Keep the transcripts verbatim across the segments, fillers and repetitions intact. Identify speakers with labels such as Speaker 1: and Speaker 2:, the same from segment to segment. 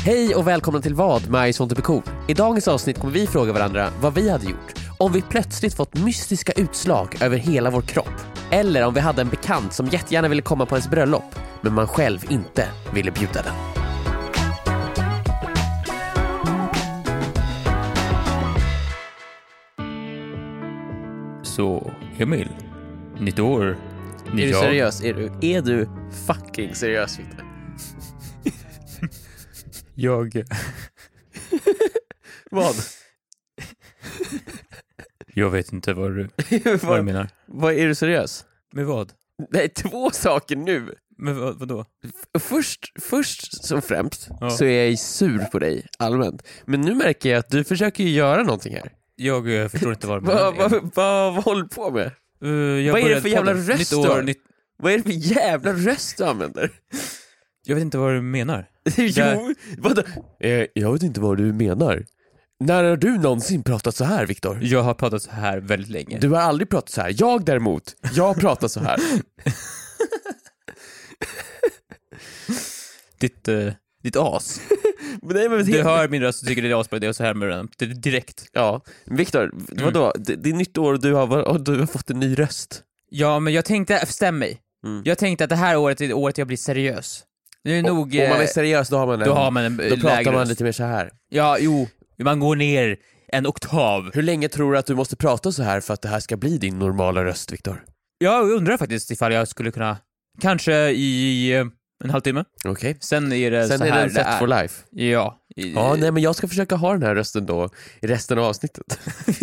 Speaker 1: Hej och välkomna till Vad med Sånt och Cool. I dagens avsnitt kommer vi fråga varandra vad vi hade gjort om vi plötsligt fått mystiska utslag över hela vår kropp. Eller om vi hade en bekant som jättegärna ville komma på ens bröllop, men man själv inte ville bjuda den.
Speaker 2: Så, Emil, nytt år, nytt
Speaker 1: Är du
Speaker 2: jag.
Speaker 1: seriös? Är du, är du fucking seriös, Victor?
Speaker 2: Jag...
Speaker 1: Vad?
Speaker 2: Jag vet inte vad du, vad du
Speaker 1: vad,
Speaker 2: menar.
Speaker 1: vad är du seriös?
Speaker 2: Med vad?
Speaker 1: Det är två saker nu.
Speaker 2: Men vad, vadå?
Speaker 1: Först, först som främst
Speaker 2: Ja.
Speaker 1: så är jag sur på dig allmänt. Men nu märker jag att du försöker ju göra någonting här.
Speaker 2: Jag eh, förstår inte vad du
Speaker 1: Vad
Speaker 2: menar.
Speaker 1: va, va, vad håller du på med?
Speaker 2: Uh, jag
Speaker 1: vad är det
Speaker 2: började
Speaker 1: för jävla
Speaker 2: podden.
Speaker 1: röst
Speaker 2: Nytt
Speaker 1: du
Speaker 2: år,
Speaker 1: har?
Speaker 2: nytt...
Speaker 1: Vad är det för jävla röst du använder?
Speaker 2: Jag vet inte vad du menar.
Speaker 1: jo, vadå? Eh, jag vet inte vad du menar. När har du någonsin pratat så här, Victor?
Speaker 2: Jag har pratat så här väldigt länge.
Speaker 1: Du har aldrig pratat så här. Jag däremot, jag pratar så här.
Speaker 2: Ditt, uh, ditt as.
Speaker 1: Men nej, men
Speaker 2: Du hör min röst och tycker det är as på det och så här med den. Det är direkt.
Speaker 1: Ja, Victor, vadå? Det, det är nytt år och du har, och du har fått en ny röst.
Speaker 2: Ja, men jag tänkte, stäm mig.
Speaker 1: Mm.
Speaker 2: Jag tänkte att det här året är året jag blir seriös. Nu är nog...
Speaker 1: Om man är
Speaker 2: eh,
Speaker 1: seriös då har man en,
Speaker 2: Då har man en
Speaker 1: då
Speaker 2: lägre
Speaker 1: pratar man
Speaker 2: röst.
Speaker 1: lite mer så här.
Speaker 2: Ja, jo. Man går ner en oktav.
Speaker 1: Hur länge tror du att du måste prata så här för att det här ska bli din normala röst, Victor?
Speaker 2: Jag undrar faktiskt ifall jag skulle kunna... Kanske i eh, en halvtimme.
Speaker 1: Okej. Okay.
Speaker 2: Sen är det
Speaker 1: Sen
Speaker 2: så
Speaker 1: är
Speaker 2: här
Speaker 1: det set for life.
Speaker 2: Ja. I,
Speaker 1: Ja, nej men jag ska försöka ha den här rösten då i resten av avsnittet.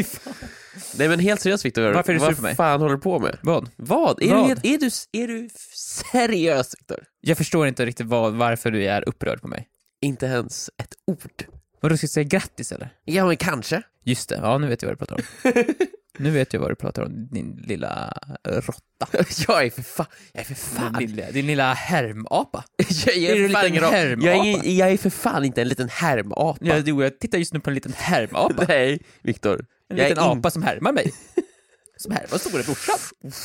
Speaker 1: Nej men helt seriöst, Victor.
Speaker 2: Varför är du sur
Speaker 1: Vad
Speaker 2: på mig?
Speaker 1: fan håller du på med?
Speaker 2: Vad?
Speaker 1: Vad? Är,
Speaker 2: Vad?
Speaker 1: Du, helt- är, du, är du seriös, Victor?
Speaker 2: Jag förstår inte riktigt vad, varför du är upprörd på mig.
Speaker 1: Inte ens ett ord.
Speaker 2: Vad, du ska säga grattis eller?
Speaker 1: Ja men kanske.
Speaker 2: Just det, ja nu vet jag vad du pratar om. Nu vet jag vad du pratar om, din lilla råtta.
Speaker 1: Jag är för fan. Jag är för fan.
Speaker 2: Din lilla, din lilla härmapa.
Speaker 1: Jag, jag,
Speaker 2: Är du
Speaker 1: är
Speaker 2: en
Speaker 1: för fan
Speaker 2: liten
Speaker 1: ingen,
Speaker 2: härmapa?
Speaker 1: jag, är, ingen- jag är för fan inte en liten härmapa.
Speaker 2: Ja, jo, jag tittar just nu på en liten härmapa.
Speaker 1: Nej, Victor.
Speaker 2: En
Speaker 1: Jag är
Speaker 2: liten
Speaker 1: in-
Speaker 2: apa som härmar mig. Som härmar storebrorsan.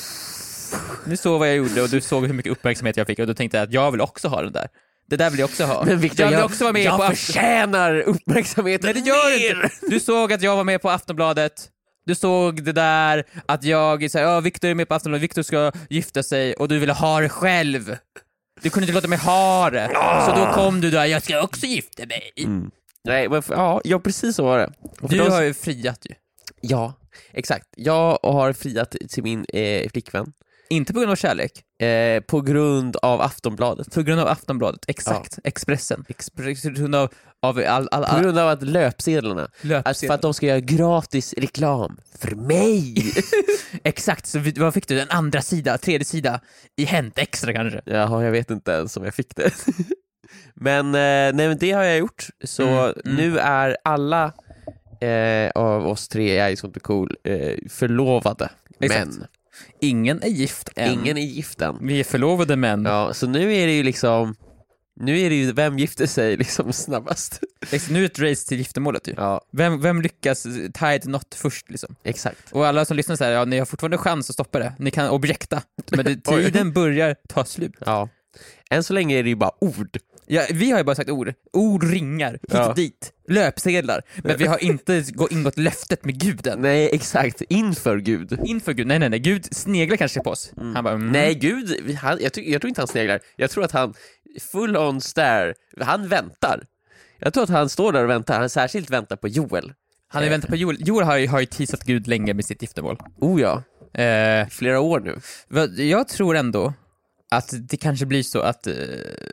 Speaker 2: Nu såg vad jag gjorde och du såg hur mycket uppmärksamhet jag fick och då tänkte jag att jag vill också ha den där. Det där vill jag också ha.
Speaker 1: Men Victor,
Speaker 2: jag vill
Speaker 1: jag,
Speaker 2: också vara med
Speaker 1: jag
Speaker 2: på
Speaker 1: förtjänar uppmärksamheten.
Speaker 2: Nej, det gör du
Speaker 1: mer.
Speaker 2: inte. Du såg att jag var med på Aftonbladet. Du såg det där att jag sa, ja, Victor är med på Aftonbladet, Victor ska gifta sig och du ville ha det själv. Du kunde inte låta mig ha det. Så då kom du där, jag ska också gifta mig.
Speaker 1: Mm. Nej, men för, ja, ja, precis så var det. Och för
Speaker 2: Du
Speaker 1: de-
Speaker 2: har ju friat ju.
Speaker 1: Ja, exakt. Jag har friat till min eh, flickvän.
Speaker 2: Inte på grund av kärlek.
Speaker 1: Eh, på grund av Aftonbladet.
Speaker 2: På grund av Aftonbladet, exakt. Expressen. Express, på grund av, av all, all,
Speaker 1: På
Speaker 2: all,
Speaker 1: grund av att löpsedlarna. Alltså för att de ska göra gratis reklam för mig.
Speaker 2: Exakt, så vi- vad fick du? En andra sida, tredje sida i Hänt Extra kanske?
Speaker 1: Jaha, jag vet inte ens om jag fick det. Men, eh, nej, men det har jag gjort. Så
Speaker 2: Mm, mm.
Speaker 1: nu är alla eh, av oss tre, jag är sånt cool, eh, förlovade.
Speaker 2: Exakt.
Speaker 1: Men
Speaker 2: Ingen är gift än.
Speaker 1: ingen är gift än.
Speaker 2: Vi är förlovade män.
Speaker 1: Ja, så nu är det ju liksom, nu är det ju vem gifter sig liksom snabbast.
Speaker 2: Exakt, nu är det ett race till giftermålet ju.
Speaker 1: Ja,
Speaker 2: Vem, vem lyckas tie the knot först liksom?
Speaker 1: exakt.
Speaker 2: Och alla som lyssnar så här, ja, ni har fortfarande chans att stoppa det. Ni kan objekta. Men det,
Speaker 1: Oj.
Speaker 2: tiden börjar ta slut.
Speaker 1: Ja. Än så länge är det ju bara ord.
Speaker 2: Ja, vi har ju bara sagt ord. Ord ringar, hit
Speaker 1: Ja.
Speaker 2: och dit. Löpsedlar. Men vi har inte gå- ingått löftet med guden.
Speaker 1: Nej, exakt. Inför Gud.
Speaker 2: Inför Gud. Nej, nej, nej. Gud sneglar kanske på oss. Han bara, mm.
Speaker 1: Nej, Gud, han, jag, ty- jag tror inte han sneglar. Jag tror att han full on stare. Han väntar. Jag tror att han står där och väntar. Han särskilt väntar på Joel.
Speaker 2: Han har ju väntat på Joel. Joel har ju, har ju teasat Gud länge med sitt giftermål.
Speaker 1: Oh ja,
Speaker 2: Eh,
Speaker 1: flera år nu.
Speaker 2: vad- jag tror ändå att det kanske blir så att eh,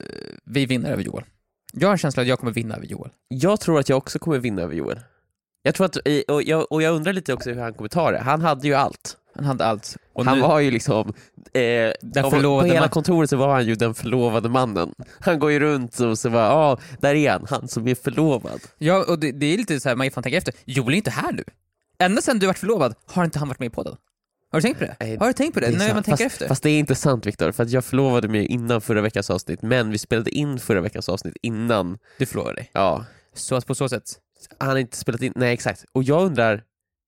Speaker 2: vi vinner över Joel. Jag har en känsla att jag kommer vinna över Joel.
Speaker 1: Jag tror att jag också kommer vinna över Joel. Jag tror att, och jag, och jag undrar lite också hur han kommer ta det. Han hade ju allt.
Speaker 2: Han hade allt. Och
Speaker 1: Han
Speaker 2: nu,
Speaker 1: var ju liksom eh,
Speaker 2: Den
Speaker 1: om-
Speaker 2: förlovade
Speaker 1: på hela
Speaker 2: man-
Speaker 1: kontoret så var han ju den förlovade mannen. Han går ju runt och så bara, ja, ah, där är han, han som är förlovad.
Speaker 2: ja, och det, det är lite så här, man får fan tänka efter. Joel är inte här nu. Ända sedan du varit förlovad har inte han varit med på den. Har du tänkt på det?
Speaker 1: Nej,
Speaker 2: har du tänkt på det?
Speaker 1: Det är
Speaker 2: När
Speaker 1: sant.
Speaker 2: man tänker
Speaker 1: fast,
Speaker 2: efter.
Speaker 1: Fast det är inte sant, Victor, för att jag förlovade mig innan förra veckans avsnitt, men vi spelade in förra veckans avsnitt innan.
Speaker 2: Du förlovar dig.
Speaker 1: Ja,
Speaker 2: Så att på så sätt.
Speaker 1: han har inte spelat in, nej exakt. Och jag undrar,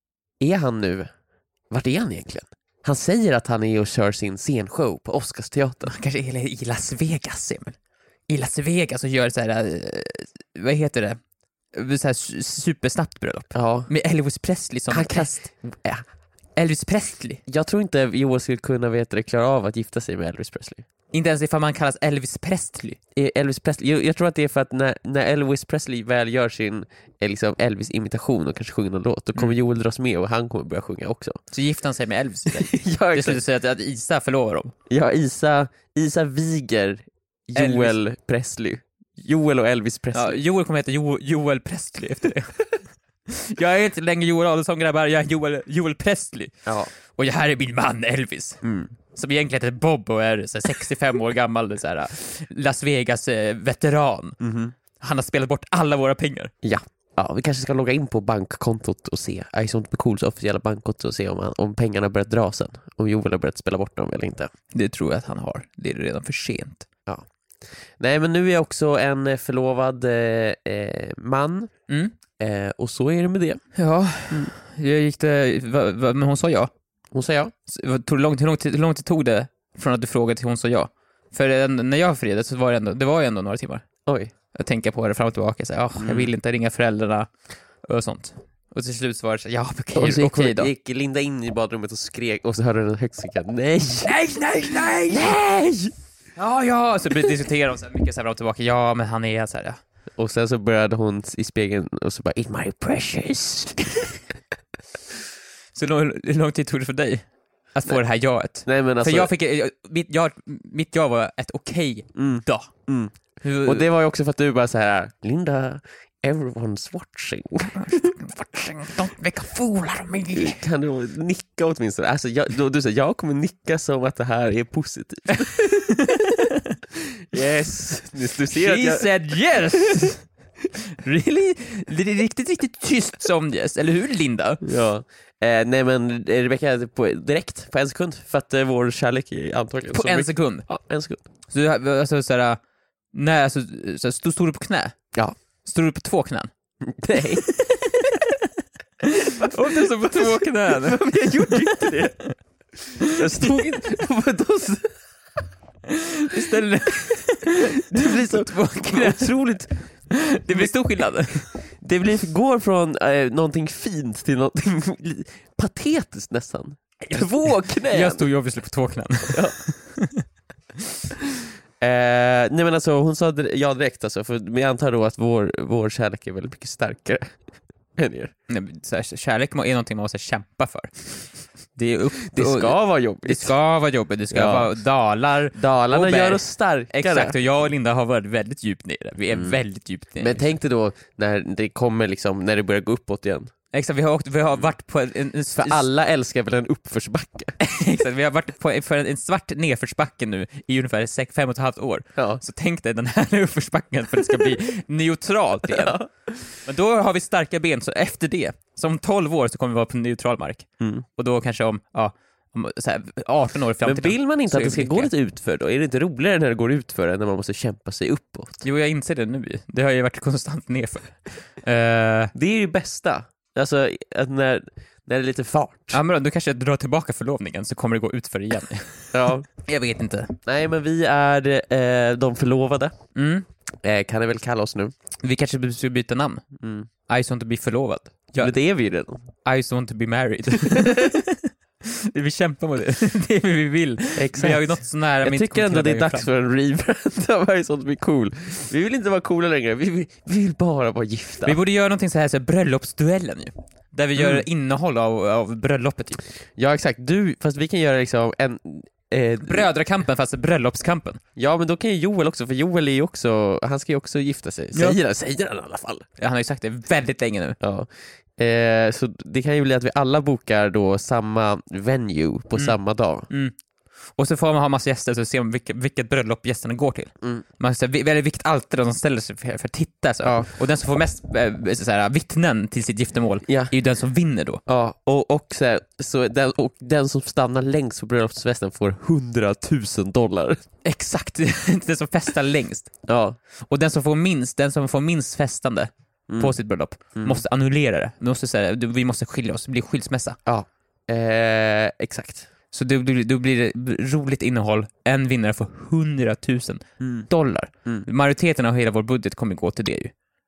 Speaker 1: är han nu, vart är han egentligen? Han säger att han är och kör sin scenshow på Oscarsteatern.
Speaker 2: Kanske i i Las Vegas, Emil. I Las Vegas och gör så här, vad heter det? Så här su- supersnabbt bröllop.
Speaker 1: Ja.
Speaker 2: Med Elvis Presley som
Speaker 1: Han kan... ja.
Speaker 2: Elvis Presley.
Speaker 1: Jag tror inte Joel skulle kunna veta det, klara av att gifta sig med Elvis Presley.
Speaker 2: Inte ens ifall man kallas Elvis Presley.
Speaker 1: Elvis Presley, jag, jag tror att det är för att när, när Elvis Presley väl gör sin eh, liksom Elvis-imitation och kanske sjunger någon låt, då kommer
Speaker 2: Mm.
Speaker 1: Joel dras med och han kommer börja sjunga också.
Speaker 2: Så gifter han sig med Elvis.
Speaker 1: Ja,
Speaker 2: Det skulle säga att, att Isa förlovar dem.
Speaker 1: ja, Isa, Isa viger Joel
Speaker 2: Elvis.
Speaker 1: Presley. Joel och Elvis Presley.
Speaker 2: Ja, Joel kommer heta jo- Joel Presley efter det. Jag är inte längre Joel Adelsson, grabbar. Jag är Joel, Joel Presley.
Speaker 1: Ja.
Speaker 2: Och jag här är min man Elvis.
Speaker 1: Mm.
Speaker 2: Som egentligen heter Bob och är så här, sextiofem år gammal, så här, Las Vegas eh, veteran.
Speaker 1: Mm-hmm.
Speaker 2: Han har spelat bort alla våra pengar.
Speaker 1: Ja. Ja, vi kanske ska logga in på bankkontot och se I sånt på Cools officiella bankkonto och se om, han, om pengarna börjat dra sen. Om Joel har börjat spela bort dem eller inte.
Speaker 2: Det tror jag att han har. Det är redan för sent.
Speaker 1: Nej, men nu är jag också en förlovad eh, eh, man.
Speaker 2: Mm.
Speaker 1: Eh, och så är det med det.
Speaker 2: Ja, jag gick det, va, va, men hon sa ja.
Speaker 1: Hon säger ja.
Speaker 2: Så, vad tog det lång, hur, lång tid, hur lång tid tog det från att du frågade till hon sa ja? För en, när jag friade så var det ändå, det var ju ändå några timmar.
Speaker 1: Oj.
Speaker 2: Jag tänker på det fram och tillbaka. Så, oh,
Speaker 1: Mm.
Speaker 2: Jag vill inte ringa föräldrarna och sånt. Och till slut så var det så, ja okej,
Speaker 1: Och så gick,
Speaker 2: okej då.
Speaker 1: gick Linda in i badrummet och skrek och så hörde den högst skrika nej!
Speaker 2: Nej, nej, nej, nej! Ja, ja, så diskuterar de så här mycket så här fram och tillbaka. Ja, men han är så här, ja.
Speaker 1: Och sen så började hon i spegeln och så bara "It's my precious."
Speaker 2: Så lång, hur lång tid tog det för dig att få
Speaker 1: Nej.
Speaker 2: det här jaet?
Speaker 1: Nej, men alltså,
Speaker 2: För jag fick, jag- mitt ja, mitt ja var ett okej
Speaker 1: mm,
Speaker 2: då.
Speaker 1: mm.
Speaker 2: Hur,
Speaker 1: Och det var ju också för att du bara så här Linda, everyone's watching.
Speaker 2: Don't make a fool out of me.
Speaker 1: Kan du nicka åtminstone? Alltså, jag, då, du säger jag kommer nicka som att det här är positivt. Yes. Du, du ser
Speaker 2: She
Speaker 1: att jag...
Speaker 2: said yes! Really? Det är riktigt, riktigt tyst som yes. Eller hur, Linda?
Speaker 1: Ja. Eh, nej, men Rebecca på, direkt på en sekund för att eh, vår kärlek är antagligen
Speaker 2: På
Speaker 1: så
Speaker 2: en
Speaker 1: mycket-
Speaker 2: sekund.
Speaker 1: Ja, en sekund.
Speaker 2: Så du, alltså, såhär, nej, alltså, så stod, stod du på knä?
Speaker 1: Ja.
Speaker 2: Stod du på två knän?
Speaker 1: Nej.
Speaker 2: Och du stod på två knän?
Speaker 1: Jag gjorde inte det. Jag stod inte... Vadå?
Speaker 2: Istället,
Speaker 1: Det blir så
Speaker 2: två knän.
Speaker 1: otroligt...
Speaker 2: Det blir stor skillnad.
Speaker 1: Det blir, går från eh, någonting fint till någonting li- patetiskt nästan. Två knän!
Speaker 2: Jag stod ju obviously på två knän.
Speaker 1: Eh, nej men alltså hon sa dir- ja direkt alltså, för jag antar då att vår, vår kärlek är väldigt mycket starkare än er.
Speaker 2: Nej, men så här, kärlek är någonting man måste kämpa för. Det är upp,
Speaker 1: Det ska vara
Speaker 2: det
Speaker 1: jobbigt.
Speaker 2: ska vara jobbigt, det ska
Speaker 1: Ja.
Speaker 2: vara dalar.
Speaker 1: Dalarna
Speaker 2: och berg.
Speaker 1: gör oss starkare.
Speaker 2: Exakt, och jag och Linda har varit väldigt djupt nere. Vi är
Speaker 1: Mm.
Speaker 2: väldigt djupt nere.
Speaker 1: Men tänk dig då när det kommer liksom, när det börjar gå uppåt igen.
Speaker 2: Exakt, vi har, åkt, vi har varit på en, en, en
Speaker 1: För alla älskar väl en uppförsbacke.
Speaker 2: exakt, vi har varit på för en, en svart nedförsbacke nu i ungefär sex, fem och ett halvt år.
Speaker 1: Ja.
Speaker 2: Så tänk dig den här uppförsbacken för att det ska bli neutralt igen.
Speaker 1: Ja.
Speaker 2: Men då har vi starka ben, så efter det, som tolv år så kommer vi vara på neutral mark.
Speaker 1: Mm.
Speaker 2: Och då kanske om, ja, om så här, arton år i
Speaker 1: Men
Speaker 2: framtiden.
Speaker 1: vill man inte
Speaker 2: så
Speaker 1: att
Speaker 2: är
Speaker 1: det
Speaker 2: vi
Speaker 1: ska gå
Speaker 2: lyckliga.
Speaker 1: lite utför då? Är det inte roligare när det går utför än när man måste kämpa sig uppåt?
Speaker 2: Jo, jag inser det nu. Det har ju varit konstant nerför. Uh,
Speaker 1: Det är ju bästa. Alltså att när, när det är lite fart.
Speaker 2: ja, men då, då kanske jag drar tillbaka förlovningen så kommer det gå utför igen.
Speaker 1: Ja.
Speaker 2: Jag vet inte.
Speaker 1: Nej, men vi är eh, de förlovade.
Speaker 2: Mm.
Speaker 1: Eh, kan det väl kalla oss nu.
Speaker 2: Vi kanske ska byta namn.
Speaker 1: Mm.
Speaker 2: I just want to be förlovad. Ja,
Speaker 1: Men det är vi ju redan.
Speaker 2: I just want to be married. Det vi kämpar mot det. Det är det vi vill.
Speaker 1: Exakt.
Speaker 2: Vi har ju något så nära.
Speaker 1: Jag tycker ändå det är dags för en rebrand av varje sånt blir cool. Vi vill inte vara coola längre. Vi vill, vi vill bara vara gifta.
Speaker 2: Vi borde göra någonting så här, så här bröllopsduellen ju. Där vi gör
Speaker 1: Mm.
Speaker 2: innehåll av, av bröllopet typ.
Speaker 1: Ja, exakt. Du, fast vi kan göra liksom en... Eh,
Speaker 2: Brödrakampen fast bröllopskampen.
Speaker 1: ja, men då kan ju Joel också, för Joel är ju också, han ska ju också gifta sig.
Speaker 2: Ja.
Speaker 1: Säger han, säger han i alla fall.
Speaker 2: Han har ju sagt det väldigt länge nu.
Speaker 1: Ja. Eh, så det kan ju bli att vi alla bokar då samma venue på
Speaker 2: Mm.
Speaker 1: samma dag.
Speaker 2: Mm. Och så får man ha massa gäster så ser man vilket, vilket bröllop gästerna går till.
Speaker 1: Mm.
Speaker 2: Man så här, väldigt vilket altare de ställer sig för, för att titta så.
Speaker 1: Ja.
Speaker 2: Och den som får mest äh, så här, vittnen till sitt giftermål
Speaker 1: Ja.
Speaker 2: är ju den som vinner då.
Speaker 1: Ja, och, och, så här, så den, och den som stannar längst på bröllopsfesten får hundratusen dollar.
Speaker 2: Exakt, den som festar längst.
Speaker 1: Ja.
Speaker 2: Och den som får minst, den som får minst festande
Speaker 1: Mm.
Speaker 2: på sitt bröllop
Speaker 1: Mm.
Speaker 2: måste annullera det. Vi måste, säga, vi måste skilja oss, det blir skilsmässa.
Speaker 1: Ja, eh, exakt.
Speaker 2: Så då, då, då blir det roligt innehåll. En vinnare får hundratusen
Speaker 1: Mm.
Speaker 2: dollar.
Speaker 1: Mm.
Speaker 2: Majoriteten av hela vår budget kommer gå till det ju.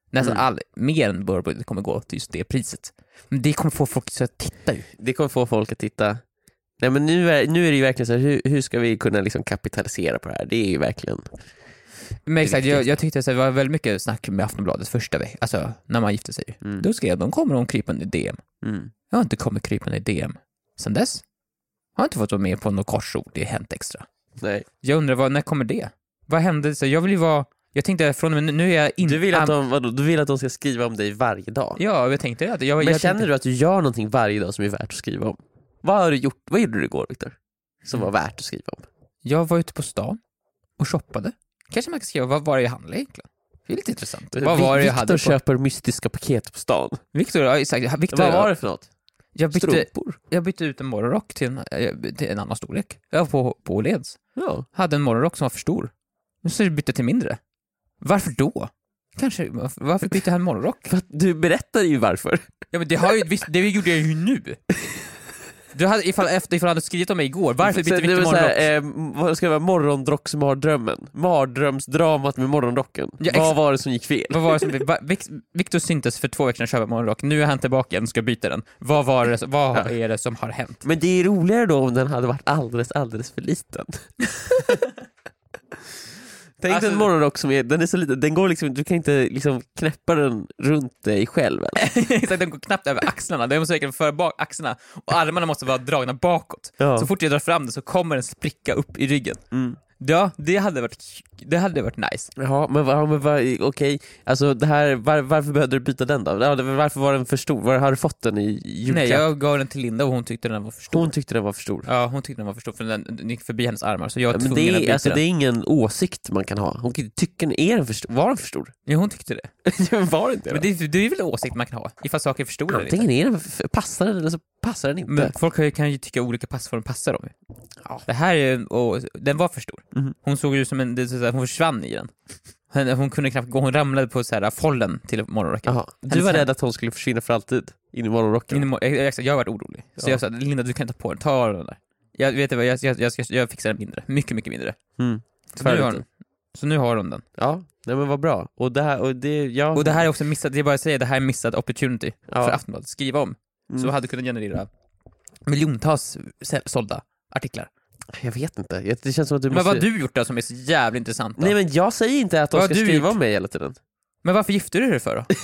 Speaker 2: Nästan
Speaker 1: Mm.
Speaker 2: all, mer än vår budget kommer gå till just det priset. Men det kommer få folk att titta ju.
Speaker 1: Det kommer få folk att titta. Nej, men nu är, nu är det ju verkligen så här, hur, hur ska vi kunna liksom kapitalisera på det här? Det är ju verkligen...
Speaker 2: Men exakt, jag, jag tyckte att det var väldigt mycket snack med Aftonbladets första vecka, alltså när man gifte sig.
Speaker 1: Mm.
Speaker 2: Då skrev de, kommer de krypande i D M.
Speaker 1: Mm.
Speaker 2: Jag har inte kommit krypande i D M. Sen dess har jag inte fått vara med på något korsord, det är Hänt Extra.
Speaker 1: Nej.
Speaker 2: Jag undrar, vad, när kommer det? Vad hände? Så jag vill ju vara, jag tänkte från och med nu är jag inte...
Speaker 1: Du vill att de, vadå, du vill att de ska skriva om dig varje dag?
Speaker 2: Ja, jag tänkte att jag,
Speaker 1: Men
Speaker 2: jag
Speaker 1: känner
Speaker 2: tänkte...
Speaker 1: du att du gör någonting varje dag som är värt att skriva om? Vad har du gjort? Vad gjorde du igår, Victor? Som var värt att skriva om?
Speaker 2: Jag var ute på stan och shoppade. Kanske man kan skriva, vad var det jag handlade egentligen? Det är lite intressant. Vad var det jag hade
Speaker 1: Victor
Speaker 2: på?
Speaker 1: köper mystiska paket på stan.
Speaker 2: Victor, ja exakt. Victor,
Speaker 1: Vad var det för något?
Speaker 2: jag bytte,
Speaker 1: Strumpor?
Speaker 2: jag bytte ut en morgonrock till en, eh, till en annan storlek. Jag var på, på Åhléns.
Speaker 1: Ja.
Speaker 2: Hade en morgonrock som var för stor. Nu så bytte jag till mindre. Varför då? Kanske, varför, varför bytte jag en morgonrock?
Speaker 1: För att du berättar ju varför.
Speaker 2: Ja men det har ju, visst, det gjorde jag ju nu. Du hade, ifall, efter, ifall du hade skrivit om mig igår, varför bytte vi
Speaker 1: det
Speaker 2: inte
Speaker 1: var så
Speaker 2: morgonrock?
Speaker 1: här, eh, vad ska det vara? Morgonrocksmardrömmen. Mardrömsdramat med morgonrocken.
Speaker 2: Ja,
Speaker 1: vad
Speaker 2: ex-
Speaker 1: var det som gick fel?
Speaker 2: Vad var det som, va, Vic- Victor syntes för två veckor sedan köpa morgonrock. Nu är han tillbaka igen och ska byta den. Vad, var det, vad
Speaker 1: Ja.
Speaker 2: är det som har hänt?
Speaker 1: Men det är roligare då om den hade varit alldeles, alldeles för liten. Tänk
Speaker 2: Alltså-
Speaker 1: en morgonrock som är, den är så liten, den går liksom, du kan inte liksom knäppa den runt dig själv eller?
Speaker 2: Exakt, den går knappt över axlarna. Den måste verkligen föra bak axlarna. Och armarna måste vara dragna bakåt.
Speaker 1: Ja.
Speaker 2: Så fort jag drar fram den så kommer den spricka upp i ryggen.
Speaker 1: Mm.
Speaker 2: Ja, det hade varit, det hade varit nice.
Speaker 1: Ja, men, va- men va- okej, alltså det här, var, varför behövde du byta den då? Ja, det- varför var den för stor? Var, har du fått den i julklapp?
Speaker 2: Nej, jag gav den till Linda och hon tyckte den var för stor.
Speaker 1: Hon tyckte den var för stor.
Speaker 2: Ja, hon tyckte den var för stor för den, den gick förbi hennes armar. Så jag var
Speaker 1: Ja, men
Speaker 2: tvungen
Speaker 1: det
Speaker 2: att
Speaker 1: är,
Speaker 2: byta
Speaker 1: alltså,
Speaker 2: den.
Speaker 1: det är ingen åsikt man kan ha. Hon kan inte tycka, är den för stor? Var den för stor?
Speaker 2: Ja, hon tyckte det.
Speaker 1: Ja, var det inte
Speaker 2: Men det, är- det är väl en åsikt man kan ha, ifall saker är för stora eller inte.
Speaker 1: Antingen är den, för- passar den eller så passar den inte.
Speaker 2: Men folk kan ju- kan ju tycka olika passformer passar dem.
Speaker 1: Ja.
Speaker 2: Det här är, och den var för stor.
Speaker 1: Mhm.
Speaker 2: Hon såg ju som en, det, är så här, hon försvann i den. Hon, hon kunde knappt gå, hon ramlade på så här follen till morgonrocken.
Speaker 1: Jaha. Du var rädd att hon skulle försvinna för alltid in i morgonrocken?
Speaker 2: In i mor- jag, jag, jag har varit orolig. Så
Speaker 1: Ja.
Speaker 2: jag sa, Linda du kan inte ta på den, ta den där. Jag vet inte vad, jag, jag, jag, ska, jag fixar den mindre. Mycket, mycket mindre.
Speaker 1: Mm.
Speaker 2: Så nu, har
Speaker 1: Färdigt.
Speaker 2: hon, så nu har hon den.
Speaker 1: Ja, nej men vad bra. Och det här, och det, ja.
Speaker 2: Och det här är också missat, det är bara att säga, det här är missad opportunity
Speaker 1: Ja.
Speaker 2: för Aftonbladet. Skriva om.
Speaker 1: Mm.
Speaker 2: Så hade kunnat generera miljontals sä- sålda artiklar.
Speaker 1: Jag vet inte, Jag- det känns som att du
Speaker 2: Men
Speaker 1: måste...
Speaker 2: vad har du gjort då som är så jävligt intressant då?
Speaker 1: Nej men jag säger inte att de
Speaker 2: Vad har
Speaker 1: ska
Speaker 2: du
Speaker 1: skriva
Speaker 2: gjort?
Speaker 1: om mig hela tiden.
Speaker 2: Men varför gifte du dig för då?